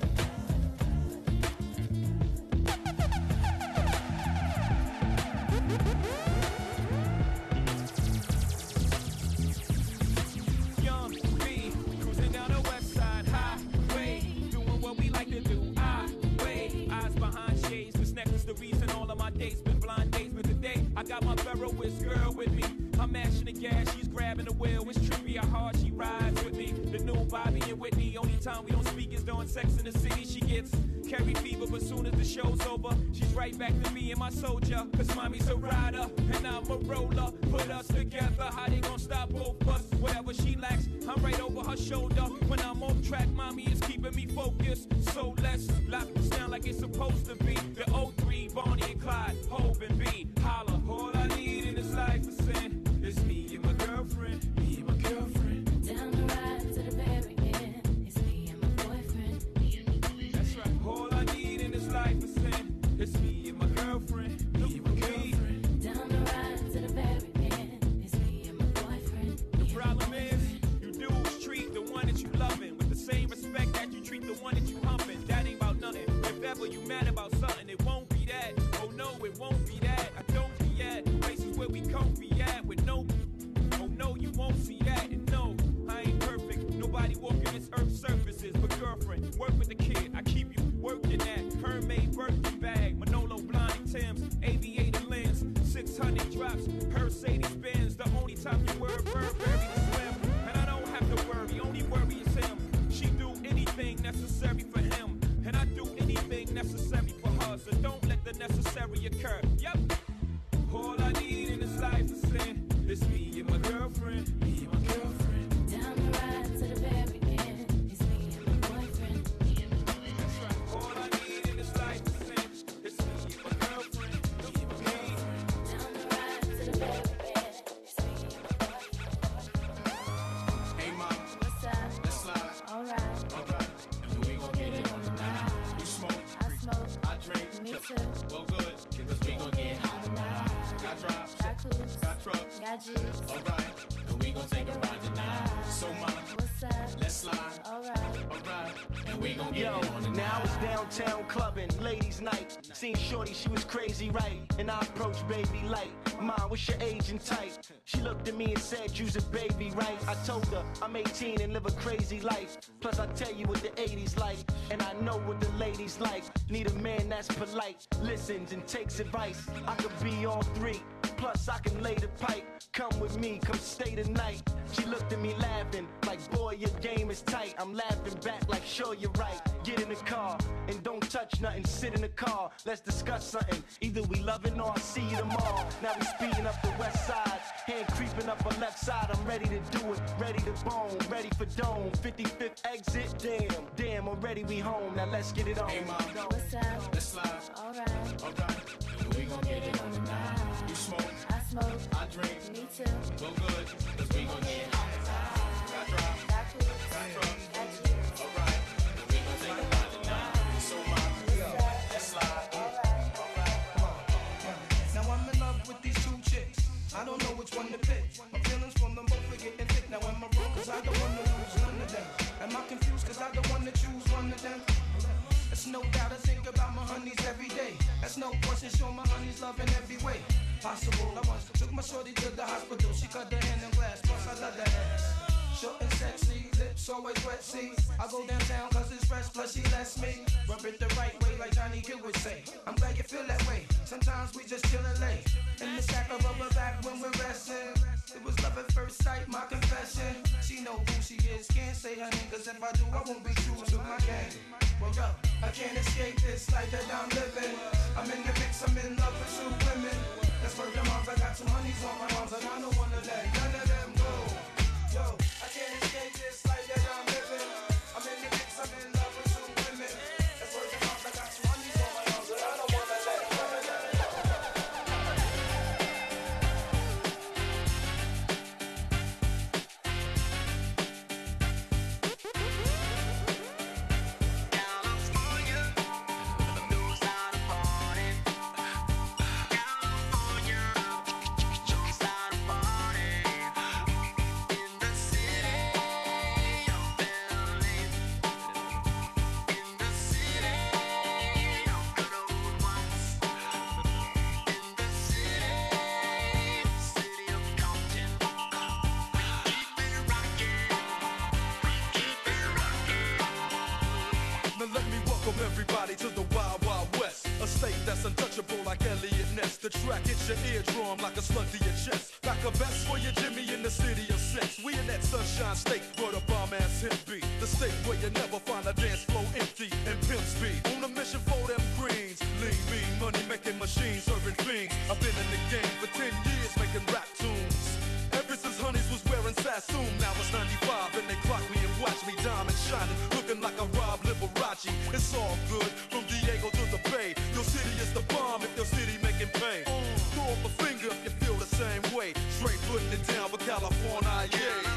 Young B, cruising down the west side highway, doing what we like to do. I wait, eyes behind shades. This necklace the reason all of my dates been blind dates. But today I got my Ferroist girl with me. I'm mashing the gas, she's grabbing the wheel. It's trippy how hard she rides with me. The new Bobby and Whitney. Only time we don't speak is during Sex in the City. She gets carry fever, but soon as the show's over, she's right back to me and my soldier. Cause mommy's a rider and I'm a roller. Put us together, how they gon' stop both us? Whatever she lacks, I'm right over her shoulder. When I'm off track, mommy is keeping me focused. So let's lock this down like it's supposed to be. The oh three, Bonnie and Clyde, Hope and B. Holla, all I need in this life is sin. It's me and my girlfriend, me and my girlfriend. Down the ride to the very end. It's me and my boyfriend. That's right. All I need in this life is sin. It's me and my girlfriend, me and my girlfriend. Down the ride to the very end. It's me and my boyfriend. The problem is, you dudes treat the one that you loving with the same respect that you treat the one that you humping. That ain't about nothing. If ever you mad about something, it won't be that. Oh no, it won't be that. I don't be at places where we comfy at with no. Oh no, you won't see that. And no, I ain't perfect. Nobody walking this earth's surfaces. But girlfriend, work with the kid. I keep you working at Hermaid Birkin bag, Manolo Blind Tim's, aviator lens, six hundred drops, Mercedes Benz. The only time you wear a Burberry to swim, and I don't have to worry. Only worry is him. She do anything necessary for him, and I do anything necessary for her. So don't let the necessary occur. Yep. All I need in this life is sin. It's me and my girlfriend, me and my girlfriend. Down the ride to the very end. It's me and my boyfriend. That's right. All I need in this life is sin. It's me and my girlfriend, me and my girlfriend. Down the ride to the very end. It's me and my boyfriend. Hey, mom, What's up? let's slide. Alright. Alright, and we gon' get it on the night. You smoke, I smoke. I drink. Me too. Well, good, cause we gon' get high tonight. Got drops, Got coops. got trucks. Got juice. Alright, and we gon' take a ride tonight. So, mom, What's up? let's slide. Alright. Alright, and we gon' get Yo, it on the now night. it's downtown clubbing, ladies' night. Seen Shorty, she was crazy, right? And I approached baby light. Mom, what's your age and type? She looked at me and said, you's a baby, right? I told her I'm eighteen and live a crazy life. Plus I tell you what the eighties like, and I know what the ladies like. Need a man that's polite, listens and takes advice. I could be all three. Plus I can lay the pipe. Come with me, come stay the night. She looked at me laughing, like boy, boy, your game is tight. I'm laughing back like, sure, you're right. Get in the car and don't touch nothing. Sit in the car, let's discuss something. Either we loving or I see you tomorrow. Now we speeding up the west side, hand creeping up our left side. I'm ready to do it, ready to bone, ready for dome. fifty-fifth exit, damn, damn, already we home. Now let's get it on. Hey, mom, What's up? let's slide. Alright. Alright, we gon' get it on tonight. You smoke, I smoke. I drink. Me too. Go good, cause we gon' get it on tonight. Got drive, Got cruise. got truck. Got cheers. Alright, we gon' take it on tonight. So, mom, let's slide. Now I'm in love with these two chicks. I don't know which one to pick. My feelings from them both are getting thick. Now am I wrong? Cause I don't wanna lose none of them. Am I confused? Cause I don't wanna choose one of them. There's no doubt I think about my honeys every day. That's no question, show my honeys love in every way possible. I once took my shorty to the hospital. She cut her hand in glass, plus I love that ass. Short and sexy, lips always wet, see. I go downtown cause it's fresh, plus she lets me rub it the right way like Johnny Gill would say. I'm glad you feel that way. Sometimes we just chillin' late in the sack of rubber back when we're resting. It was love at first sight, my confession. She know who she is, can't say her name, cause if I do, I won't be true to my game. Well, yo, I can't escape this life that I'm living. I'm in the mix, I'm in love with two women. That's where the moms, I got two honeys on my arms, and I don't wanna let none of them go. Yo, I can't escape this life that I'm living. I'm in the mix, I'm in love with two women. That's where the moms, I got two honeys on my arms, and I don't wanna let none of them go. Everybody to the Wild Wild West, a state that's untouchable like Elliot Ness. The track hits your eardrum like a slug to your chest. Back a vest for your Jimmy in the city of sex. We in that sunshine state where the bomb ass hip beat. The state where you never find a dance floor empty and pimp speed. On a mission for them greens, lean, mean, money making machines, serving fiends. I've been in the game for ten years making rap tunes. Ever since Honeys was wearing Sassoon, now it's ninety-five and they clock me and watch me diamond shining, looking like a Rob Liberace. It's all good from Diego to the Bay. Your city is the bomb if your city making pain. Throw up a finger if you feel the same way. Straight putting it down for California, yeah.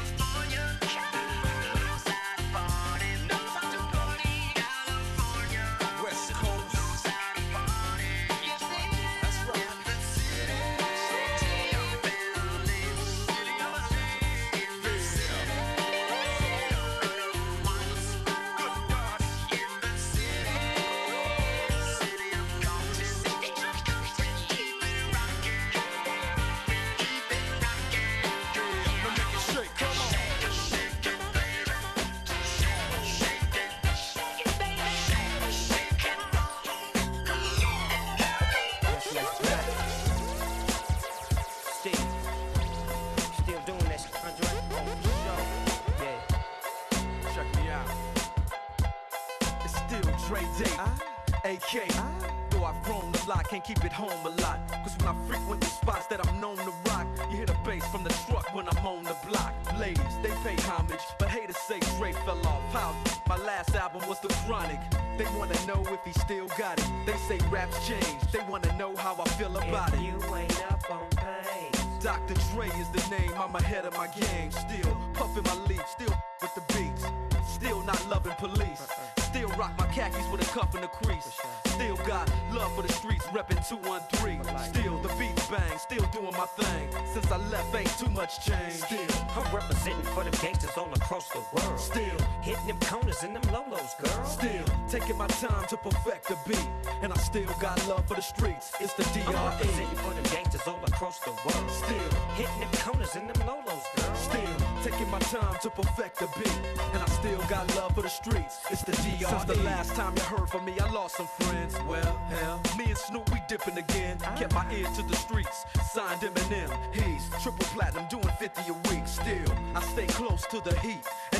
Can't keep it home a lot, cause when I frequent the spots that I'm known to rock, you hear the bass from the truck when I'm on the block. Ladies, they pay homage, but haters say Dre fell off. How? My last album was The Chronic. They wanna know if he still got it. They say raps changed, they wanna know how I feel about if it. You ain't up on pain. Doctor Dre is the name, I'm ahead of my game. Still puffin' my leaf, still with the beats. Still not loving police. Still rock my khakis with a cuff and a crease. Still got love for the streets, reppin' two one three. Still the beats bang, still doing my thing. Since I left, ain't too much change. Still I'm representing for them gangsters all across the world. Still hitting them corners and them lolos, girl. Still taking my time to perfect the beat. And I still got love for the streets. It's the D R E. I'm representing for them gangsters all across the world. Still hitting them corners and them lolos, girl. Still taking my time to perfect the beat. And I still got love for the streets. It's the D R E. Since the last time you heard from me, I lost some friends. Well, hell, me and Snoop, we dipping again. Kept my ear to the streets. Signed Eminem. He's triple platinum, doing fifty a week. Still, I stay close to the heat. And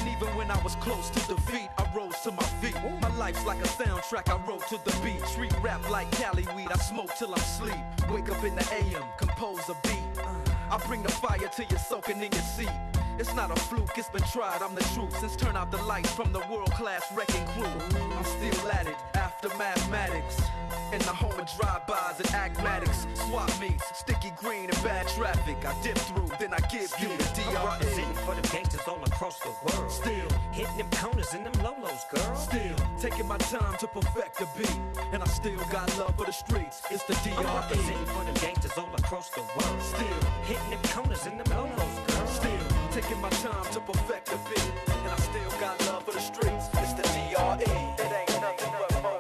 And even when I was close to defeat, I rose to my feet. My life's like a soundtrack I wrote to the beat. Street rap like Cali weed, I smoke till I sleep. Wake up in the A M, compose a beat. I bring the fire till you're soaking in your seat. It's not a fluke, it's been tried, I'm the truth. Since turn out the lights from the world-class wrecking crew, I'm still at it, after mathematics. In the home of drive-bys and acmatics, swap meets, sticky green and bad traffic. I dip through, then I give you the D R E. I'm representing for them gangsters all across the world. Still hitting them corners and them lolos, girl. Still taking my time to perfect the beat, and I still got love for the streets. It's the D R E. I'm representing for them gangsters all across the world. Still hitting them corners and them lolos, girl. Still taking my time to perfect the beat, and I still got love for the streets. It's the D R E. It ain't nothing but more.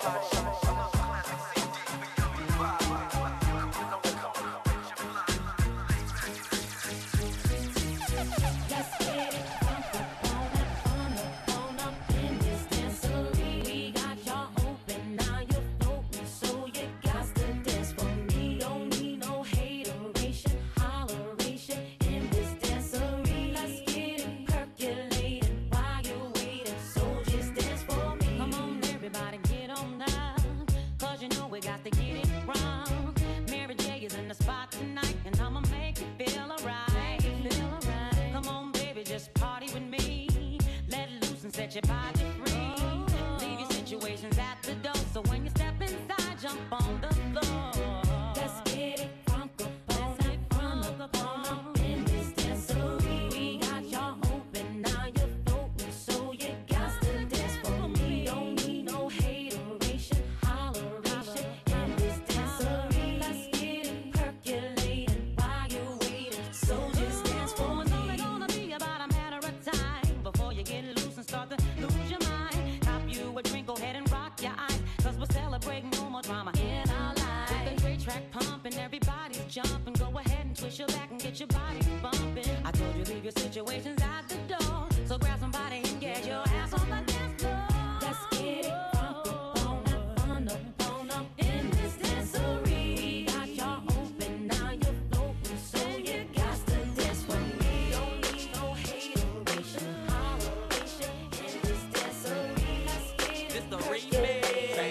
Set your body free. Leave your situations at the door. So when you step inside, jump on the floor. Let's get it crunk up on it, crunk up on in this dancery. We got y'all open, now you're floating, so you got to dance for me. Don't need no hateration, holleration in this dancery. Let's get it percolating while you're waiting. So just dance for me. It's only gonna be about a matter of time before you get loose and start to lose your mind. Cop you a drink, go ahead and rock your eyes, cause we're celebrating no more drama in our lives. With the great track pumping, everybody's jumping. Go ahead and twist your back and get your body bumping. I told you leave your situations at the door, so grab somebody and get your ass on the dance floor. Let's get it crunk up on up, fun up on up in this dancery. We got y'all open, now you're floating, so you got to dance for me. Don't need no hateration, holleration in this dancery. Let's get it. This the remix.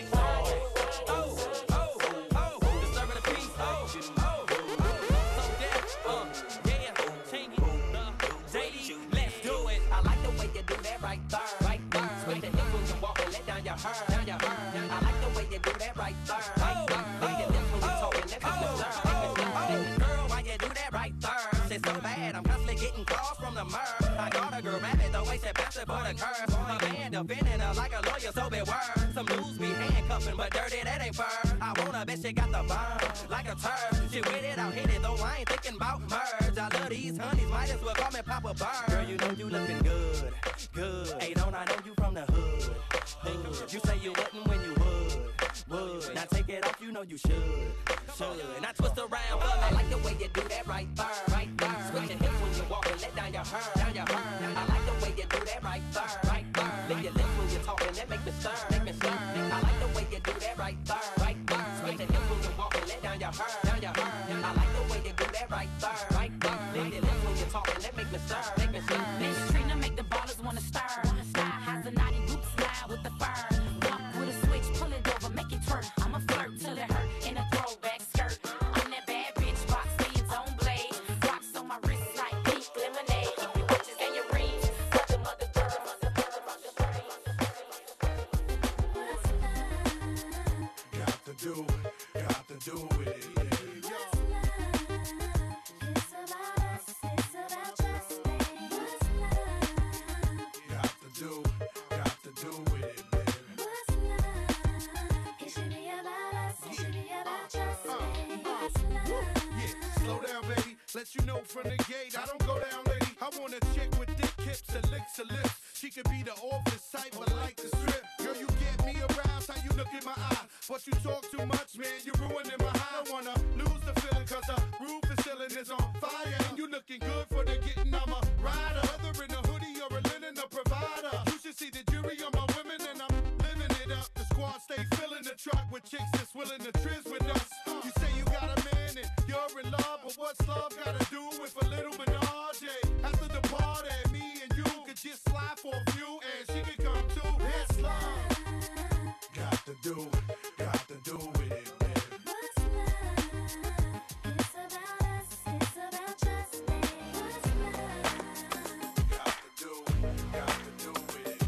Oh, oh, oh, disturbing the peace. Oh, oh, oh, so deaf. Uh, yeah, change it. The J D, let's do it. I like the way you do that right there, right there. Switch the hips when you walk and let down your hair, down your hair. I like the way you do that right there, right there. Bring your lips when you talking, let me stir. Girl, why you do that right there? Shit so bad, I'm constantly getting calls from the murr. I got a girl rapid, the way she bounce it for the curve. My man defending her like a lawyer, so beware. Some dudes be handcuffing, but dirty, that ain't fur. I wanna bet she got the burn, like a turd. She with it, I'll hit it, though I ain't thinking about merge. I love these honeys, might as well call me Papa Bird. Girl, you know you looking good, good. Hey, don't I know you from the hood, hood. You say you wouldn't when you would, would. Now take it off, you know you should, should. Now twist around, but I like the way you do that right there, right there. Switch your hips when you walk and let down your hair, down your hair. I like the way you do that right there, right there. Lick your lips when you're talking, that make me stir, make me stir. I like the way you do that right there, right there. Switch your hips when you walk and let down your hair, down your hair. I like the way you do that right there, right there. Lick your lips when you're talking, that make me stir, make me stir. Miss Trina make the ballers wanna stir. Has a naughty roots slide with the fur. Walk with a switch, pull it over, make it twerk. I'ma flirt till it hurt in a throwback skirt. I'm that bad bitch, box beans on blade. Rocks on my wrist like pink lemonade. Your bitches and your rings, mother, mother, girl, mother, mother, mother, brains. Got to do it, got to do it. It's about us, it's about just me. What's love? Got to do, got to do it, baby. What's love? It should be about us, it should be about just me. What's love? Yeah, slow down, baby. Let you know from the gate, I don't go down, lady. I want a chick with thick hips and licks her lips. She could be the office type, but like to strip. Girl, you get me aroused, how you look in my eye. But you talk too much, man, you're ruining my high. I wanna lose the feeling, cause the roof is ceiling is on fire. And you looking good for the getting, I'm a rider. Whether in a hoodie or a linen, a provider. You should see the jury on my women, and I'm living it up. The squad stay filling the truck with chicks that's willing to trizz with us. You say you got a man and you're in love, but what's love gotta do with a little menage? After the party, me and you could just slide for a a few, and she can come too. Let's slide. Got to do, got to do with it, baby. What's love? It's about us, it's about trust, baby. What's love? Got to do, got to do with it,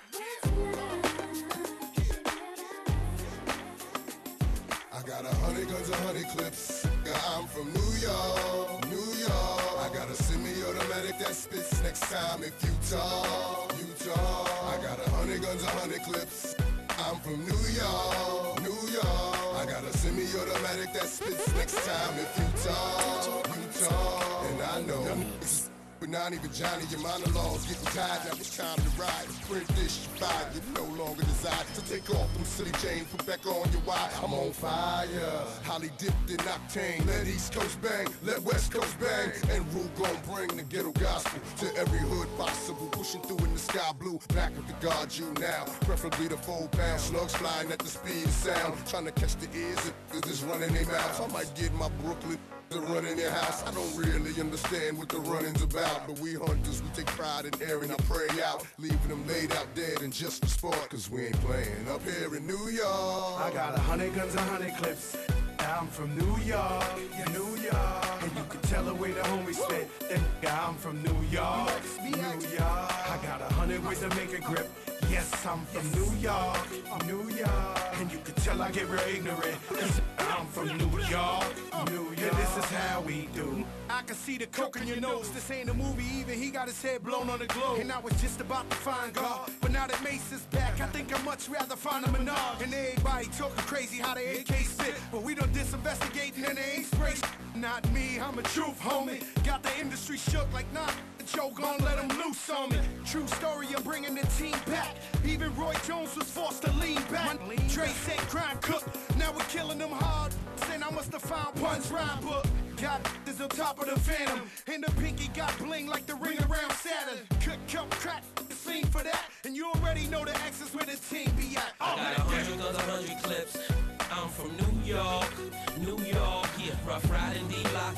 baby. I got a hundred guns, a hundred clips. Yeah, I'm from New York, New York. I got a semi-automatic that spits next time if you talk, you talk. I got a hundred guns, a hundred clips. I'm from New York, New York. I got a semi-automatic that spits next time if you talk, you talk. And I know it's but not even Johnny, your monologues getting tired. Now it's time to ride. Print this, you fired. You no longer desire to take off them silly chains. Put back on your wire. I'm on fire. Holly dipped in octane. Let East Coast bang, let West Coast bang. And Rue gon' bring the ghetto gospel to every hood possible. Pushing through in the sky blue. Black with the guard you now. Preferably the four pound. Slugs flying at the speed of sound. Trying to catch the ears if it's running their mouths. I might get my Brooklyn to run in your house. I don't really understand what the running's about, but we hunters, we take pride in airing our prey out, leaving them laid out dead in just for sport, cause we ain't playing up here in New York. I got a hundred guns, a hundred clips. I'm from New York, yeah, New York. And you can tell the way the homies spit. Yeah, I'm from New York, New York. I got a hundred ways to make a grip. Yes, I'm from New York, New York. And you can tell I get real ignorant, cause I'm from New York, New York. Yeah, this is how we do. I can see the coke in your nose. This ain't a movie, even he got his head blown on the globe. And I was just about to find God, but now that Mace is back, I think I'd much rather find a Menard. And everybody talking crazy how they A K spit, but we done disinvestigating and they ain't spray. Not me, I'm a truth homie. Got the industry shook like nah. Joe gon' let him loose on me. True story, I'm bringing the team back. Even Roy Jones was forced to lean back. Dre said crime cook, now we're killing them hard. Saying I must have found Pun's rhyme book. Got is on top of the Phantom, and the pinky got bling like the ring around Saturn. Cook, cup, crack, the scene for that, and you already know the X is where the team be at. I got a hundred guns, a hundred clips. I'm from New York, New York. Yeah, Rough Riding, D-Block.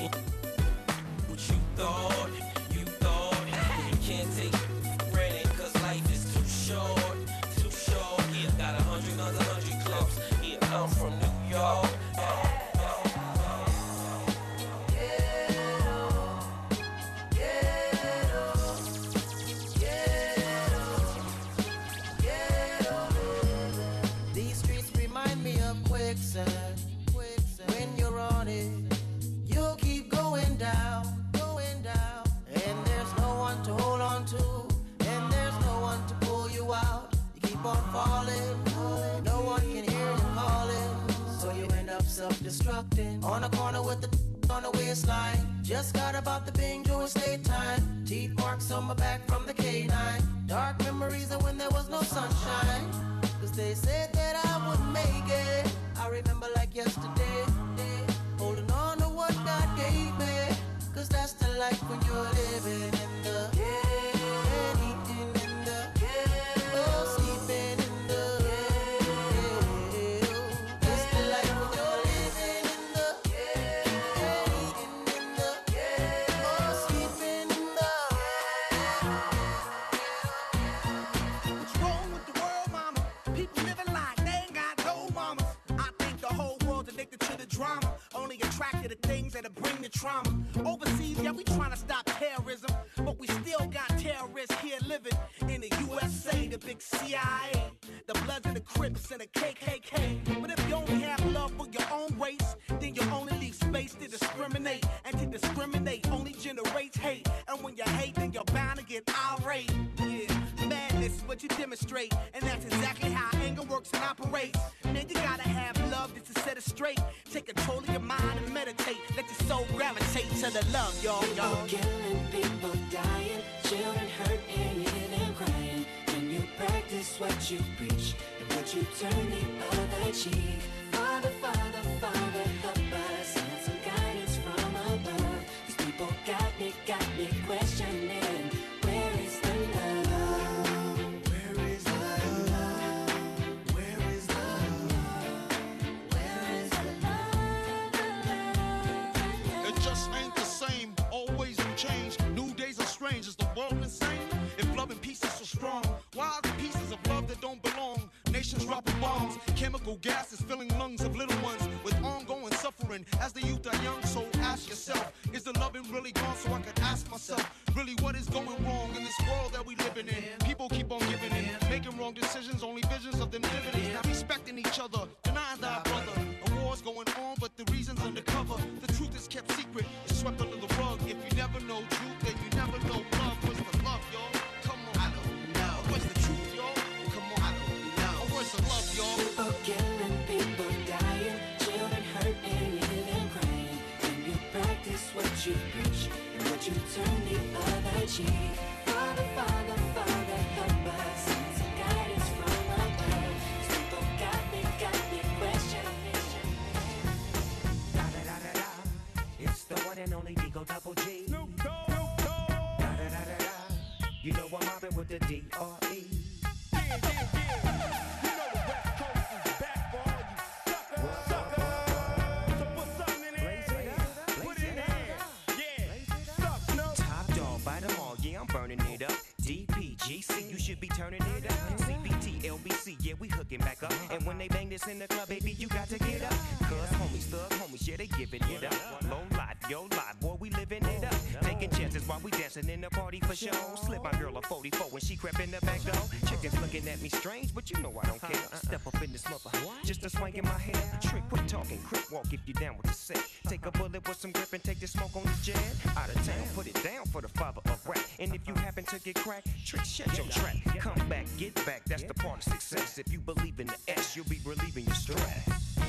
What you thought? Can't take it for granted, cause life is too short, too short. Yeah, got a hundred guns, a hundred clips. Yeah, I'm from New York. These streets remind me of quicksand. When you're on it, you'll keep going down, going down. And there's no one to hold on to, and there's no one to pull you out. You keep on falling, no one can hear you calling, so you end up self-destructing. On a corner with the on the waistline, just got about the Bing Joe State time. Teeth marks on my back from the K nine. Dark memories of when there was no sunshine, cause they said that I wouldn't make it. I remember like yesterday, holding on to what God gave me, cause that's the life when you're living in the ghetto, eating in the ghetto, sleeping in the ghetto. That's the life when you're living in the ghetto, eating in the ghetto, sleeping in the ghetto. What's wrong with the world, mama? People living like they ain't got no mamas. I think the whole world's addicted to the drama, only attracted to things that'll bring the trauma. Overseas, yeah, we trying to stop terrorism, but we still got terrorists here living in the U S A, the big C I A, the Bloods and the Crips and the K K K. But if you only have love for your own race, then you only leave space to discriminate, and to discriminate only generates hate. And when you hate, then you're bound to get irate. Yeah, madness is what you demonstrate, and that's exactly how anger works and operates. Man, you gotta have love just to set it straight. Take control of your mind and meditate. Let your soul gravitate to the love, y'all, y'all. People killing, people dying, children hurt and you hear them crying. When you practice what you preach, and what you turn the other cheek. Father, Father, Father, help us, send some guidance from above. These people got me, got me questioning, where is the love? Where is the love? Where is the love? Where is the love? It just ain't the same, always in change. New days are strange, is the world insane? If love and peace is so strong, guns. Chemical gases filling lungs of little ones with ongoing suffering. As the youth are young, so ask yourself, is the loving really gone? So I could ask myself, really what is going wrong in this world that we living in? People keep on giving in, making wrong decisions, only visions of them dividends. Not respecting each other, denying thy brother. A war's going on, but the reason's undercover. The truth is kept secret, it's swept under the rug. If you never know truth, then you never know love. What's the love, y'all? Come on, I don't know. What's the truth, y'all? Come on, I don't know. Oh, where's the love, y'all? People killing, people dying, children hurt and even crying. When you practice what you preach and what you turn the other cheek. Father, Father, Father, help us. Some guidance from above. People got me, got me questioning. Da da da da da. It's the one and only Digo Double G. Snoop Dogg. Da da da da da. You know I'm mobbing with the D R E. Yeah, yeah, yeah. You know the West Coast is back for all you suckers, suckers. So put something in there. Put it in there. Yeah. Suck, Snoop. Top dog, bite them all, yeah, I'm burning it up. D P G C, you should be turning it up. C B T, L B C, yeah, we hooking back up. And when they bang this in the club, baby, you got to get up. Cause homies, thug homies, yeah, they giving it up. Low life, yo life, boy, we living it up. Taking chances while we dancing in the party for show. Slip my girl a forty-four when she crept in the back door. Chickens looking at me strange, but you know I don't care. Step up in this mother, just a swing in my hair. Trick, quit talking, crip walk if you down with the set. Take a bullet with some grip and take the smoke on the jet. Out of town, put it down for the father of rap. And if you happen to get cracked, trick, shut your trap. Come back, get back, that's the part of success. If you believe in the S, you'll be relieving your stress.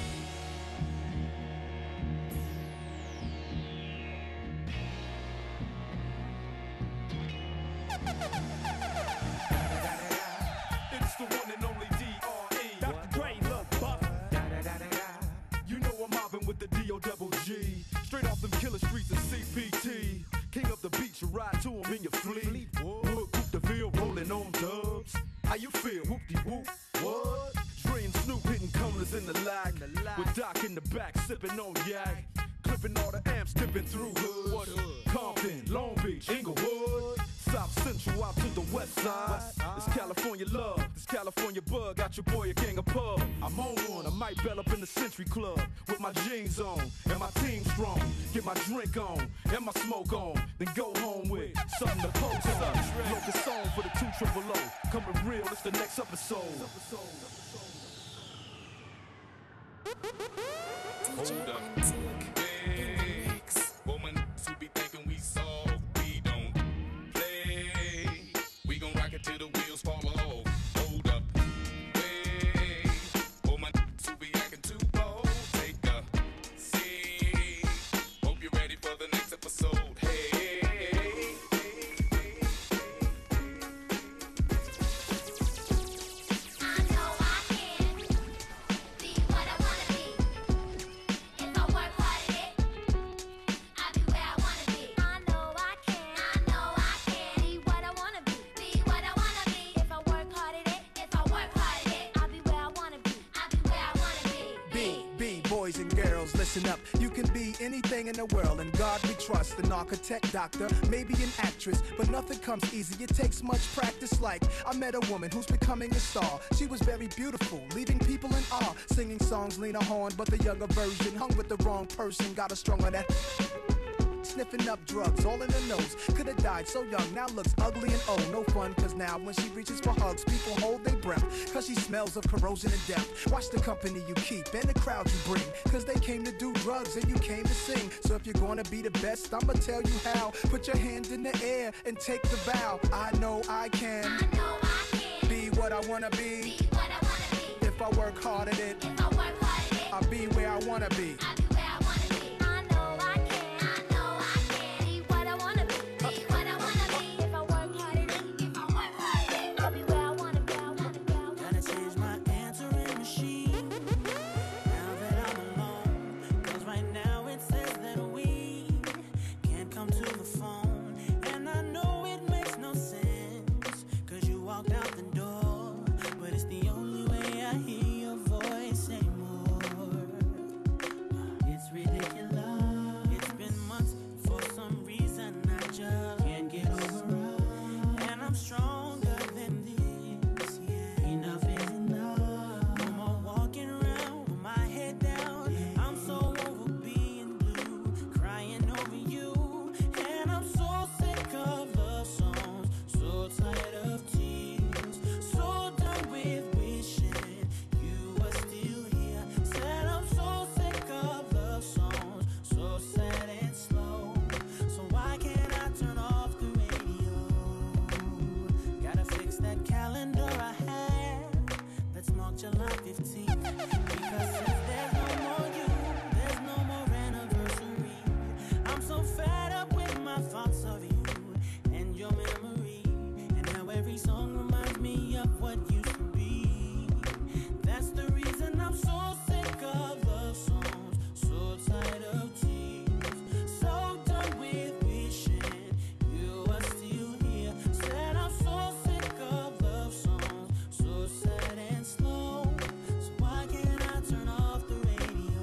It's the one and only D R E. Doctor Dre, Lil Buff. You know I'm mobbing with the D O double G. Straight off them killer streets of C P T. King up the beach, you ride to him in your fleet. Hood, Coupe de Ville, rolling on dubs. How you feel? Whoop-de-whoop. What? Dre and Snoop hitting corners in the lag. With Doc in the back, sipping on yak. Clipping all the amps, dipping through hoods. What hood? Compton, Long Beach, Inglewood. South Central out to the west side. It's California love, this California bug. Got your boy a gang of pub. I'm on one, I might bell up in the Century Club. With my jeans on, and my team strong. Get my drink on, and my smoke on. Then go home with something to post up. Locust song for the two triple O. Coming real, it's the next episode. Hold up. Hey, woman, who be thinking we soft, we don't play. We gon' rock it till the wheels fall off. Hold up. Hey, woman, who be acting too bold, take a seat. Hope you're ready for the next episode. Hey. Boys and girls, listen up. You can be anything in the world, and God we trust. An architect, doctor, maybe an actress, but nothing comes easy. It takes much practice. Like I met a woman who's becoming a star. She was very beautiful, leaving people in awe. Singing songs Lena Horne, but the younger version. Hung with the wrong person, got her strung on that. Sniffing up drugs, all in her nose. Could've died so young, now looks ugly and old. No fun, cause now when she reaches for hugs, people hold their breath, cause she smells of corrosion and death. Watch the company you keep and the crowd you bring, cause they came to do drugs and you came to sing. So if you're gonna be the best, I'ma tell you how. Put your hand in the air and take the vow. I know I can, I know I can. Be what I wanna be, be what I wanna be. If I work hard at it, if I work hard at it, I'll be where I wanna be. I'll be where I wanna be. calendar I have that's marked July fifteenth. Because since there's no more you, there's no more anniversary. I'm so fed up with my thoughts of you and your memory, and how every song reminds me of what used to be. That's the reason I'm so sick of love songs, so tired of tears, so done with wishing you were still here. Said I'm so sick of love songs, so sad and slow. So why can't I turn off the radio?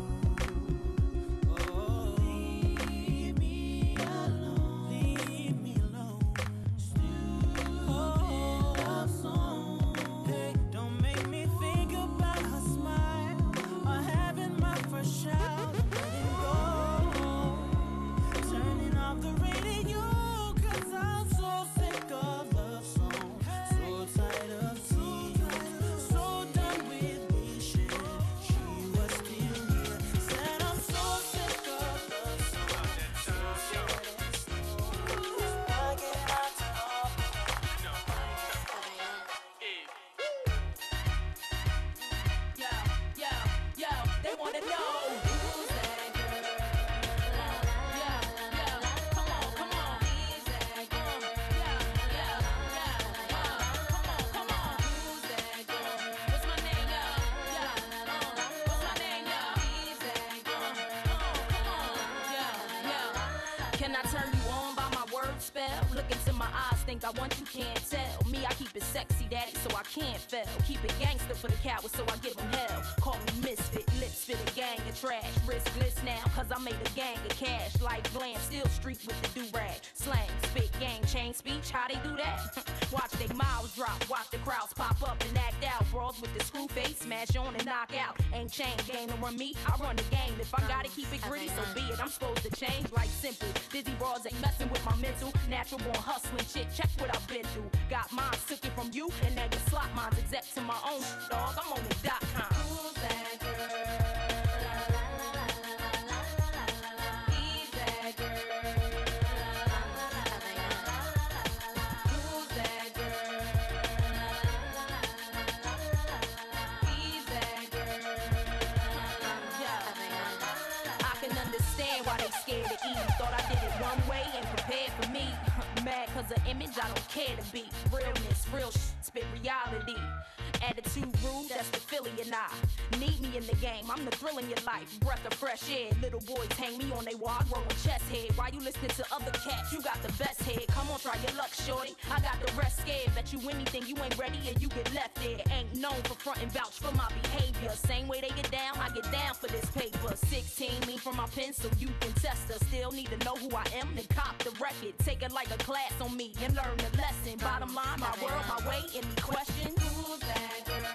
Oh, leave me alone, leave me alone. Stupid love song. Hey, don't make me think about her smile or having my first shout. Letting go, turning off the radio, 'cause I'm so sick of love songs, so tired of tears, so done with wishing she was still here. Said I'm so sick of love songs, so sad and slow. Why can't I turn off Yo, yo, yo, they wanna know who's that girl. Yo, yo, come on, come on. Who's that girl? Yo, yo, yo, yo, come on, come on. Who's that girl? What's my name, yo? Yo, uh, what's my name, yo? Who's that girl? Oh, come on, yo, yo. Can I turn you on by my word spell? Look into my eyes, think I want you, can't tell. Me, I keep it sexy, daddy, so I can't fail. Keep it gangster for the cowards, so I give them hell. Call me misfit, lips fit a gang of trash. Riskless now, 'cause I made a gang of cash. Like glam, still street with the do-rag. Slang, spit, gang, chain speech, how they do that? Watch they mouths drop, watch the crowds pop up and act out. Brawls with the screw face, smash on and knock out. Ain't chain, game to run me, I run the game. If I gotta keep it gritty, so be it. I'm supposed to change like simple. Dizzy bras ain't messing with my mental. Natural born hustling shit, check what I've been through. Got mine, took it from you, and now you slot mines exec to my own dog. I'm on the dot com. Who's that girl? He's that girl. Who's that girl? He's that girl. Yeah. I can understand why they scared to eat. Thought I did it one way and prepared for me. Mad 'cause of image I don't care to be. Realness, real shit, spit reality. Attitude rude, that's the Philly and I. Need me in the game, I'm the thrill in your life. Breath of fresh air, little boys hang me on they wall, growing chest head. Why you listening to other cats? You got the best head. Come on, try your luck, shorty. I got the rest scared. Bet you anything, you ain't ready and you get left there. Ain't known for front and vouch for my behavior. Same way they get down, I get down for this paper. sixteen, me from my pen, so you can test her. Still need to know who I am, then cop the record. Take it like a class on me and learn the lesson. Bottom line, my world, my way, any questions? Who's that girl?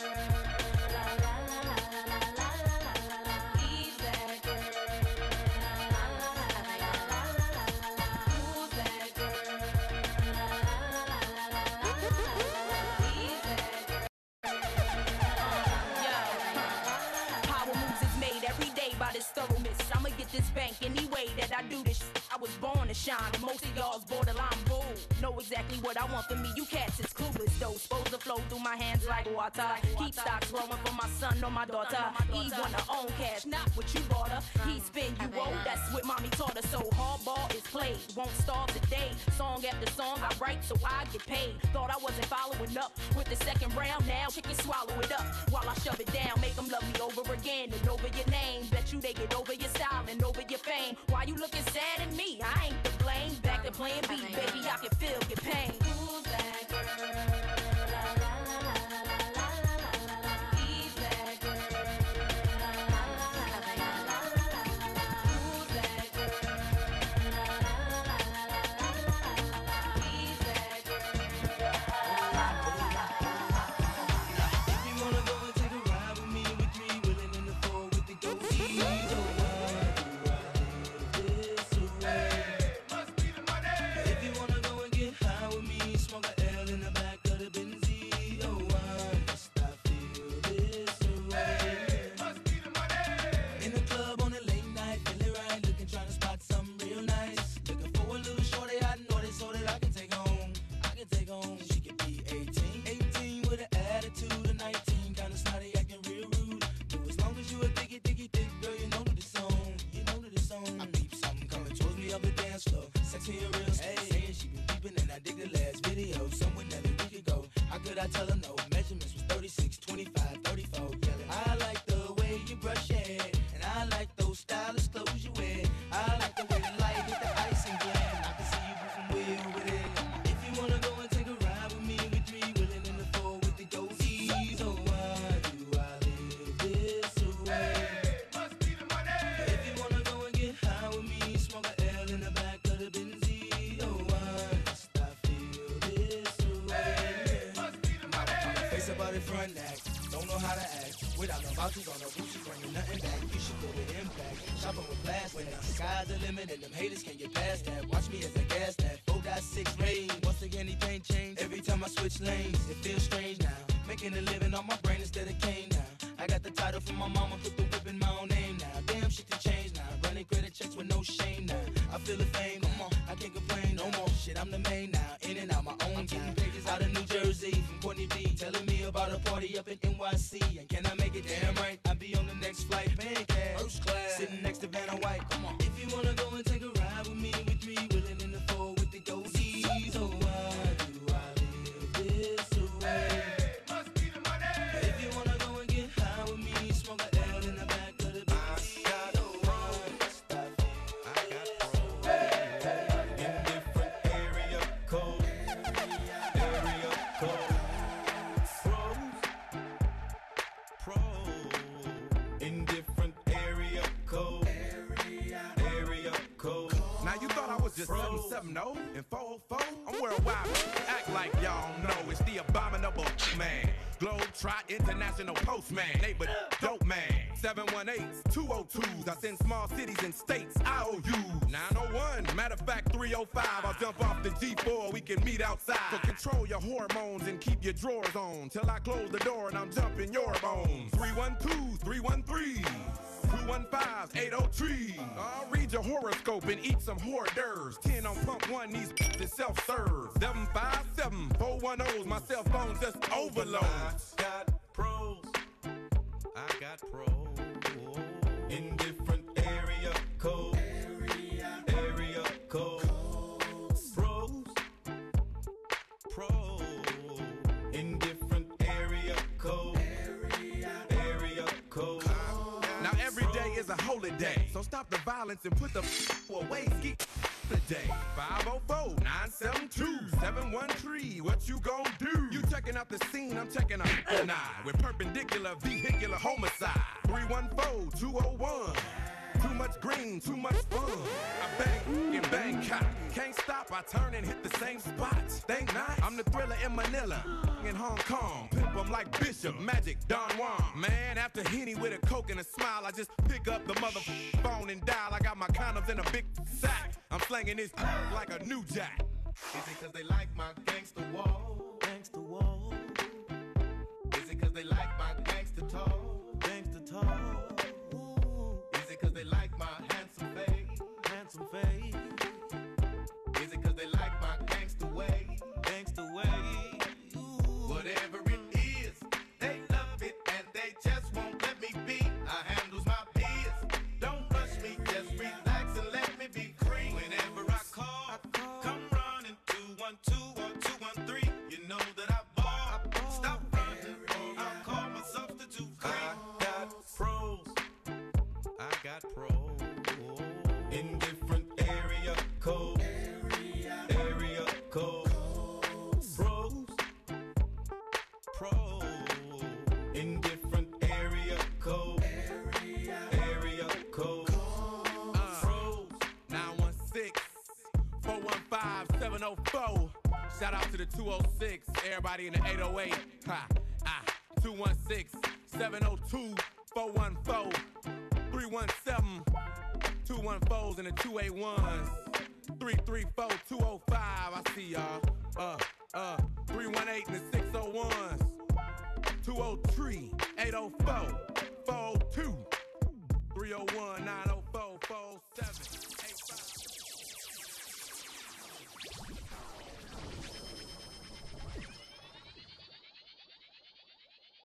I'ma get this bank any way that I do this sh- I was born to shine, and most of y'all's borderline bull. Know exactly what I want for me, you cats is clueless though. Supposed to flow through my hands like water. Keep stocks growing for my son or my daughter. Eve wanna own cash, not what you bought her. He spin you old, that's what mommy taught her. So hardball is played, won't start today. Song after song I write so I get paid. Thought I wasn't following up with the second round, now chicken swallow it up while I shove it down. Make them love me over again and over your name. Bet you they get over your style and over your fame. Why you looking sad at me? I ain't to blame. Back to playing B, baby, I can feel your pain. Who's that girl? If you wanna go and get high I tell her no? Measurements was thirty-six, twenty-five, thirty-four, yelling. I like the way you brush your hair, and I like those stylish clothes you wear. I like the way the light hit the ice and glam. I can see you from way over there. If you wanna go and take a ride with me, with three willing in the four with the goatees, oh why do I live this way? Must be the money. If you wanna go and get high with me, smoke a L in the back of the Benzie, oh why must I feel this way? Must be the money. Face about it front act, don't know how to act. Without no vouchers on the roof, she bringing nothing back. You should go with Impact, shopping with blast. When the sky's the limit and them haters can't get past that. Watch me as I gas that four got six rain. Once again, anything change. Every time I switch lanes, it feels strange now. Making a living on my brain instead of cane now. I got the title from my mama, put the whip in my own name now. Damn shit to change now. Running credit checks with no shame now. I feel the fame, come on, I can't complain no more. Shit, I'm the main now, in and out my own time. Pages out of New Jersey from Courtney B, telling me about a party up in N Y C. And can I make it damn right? I'll be on the next flight, paying cash, first class, sitting next to Vanna White. Come on, if you wanna go and take a ride with me, with three willing in the four with the goatees, oh why do I live this way? Must be the money. If you wanna go and get high with me, smoke a L in the back of the Benz. I got no wrong, stop. I got In different area code, area code, pros, pros. In different area code, area code. Now you thought I was just seven seven zero and four oh four? I'm worldwide. Act like y'all know it's the abominable man. Globe Trot International Postman. Neighbor dope man. seven one eights, two oh twos. I send small cities and states I O U. nine oh one. Matter of fact, three oh five. I'll jump off the G four. We can meet outside. So control your hormones and keep your drawers on. Till I close the door and I'm jumping your bones. three one twos, three one threes. two one five, eight oh three. I'll read your horoscope and eat some hors d'oeuvres. ten on pump one, these is self-serve. seven five seven, four one ohs, my cell phone just overloads. I got pros, I got pros. In different area code, area, area code, pros, pros. In different area code, area, area code. Now every day is a holiday, so stop the violence and put the f away. Ski today. five oh four, nine seven two, seven one three. What you gon' do? You checking out the scene, I'm checking out an eye. With perpendicular vehicular homicide. three one four, two oh one. Too much green, too much fun. I bang in Bangkok. Can't stop, I turn and hit the same spots. Think not, I'm the thriller in Manila. In Hong Kong, pimp 'em like Bishop, Magic, Don Juan. Man, after Henny with a coke and a smile, I just pick up the mother phone and dial. I got my condoms in a big sack. I'm slanging this like a new jack. Is it cause they like my gangster wall? Gangster wall. Is it cause they like my gangster talk? Gangster talk. Is it cause they like my handsome face? Handsome face. Is it cause they like my gangster way? Gangster way. Whatever it is, they love it and they just won't let me be. I handles my biz. Don't rush me, just relax and let me be free. Whenever I call, I call. Come running two one two or two one three. You know that I ball. Stop running, I'll call my substitute free. I got pros. I got pros. In different area code. Area, area code. Pros. Pros. In different area code. Area, area code. Uh, nine one six, four one five, seven oh four. Shout out to the two oh six, everybody in the eight oh eight. Ha, ah, two one six, seven oh two, four one four, three one seven, two one fours and the two eighty-ones. three three four, two oh five, I see y'all. Uh, uh, three one eight and the six oh ones. two oh three, eight oh four, four oh two, three oh one.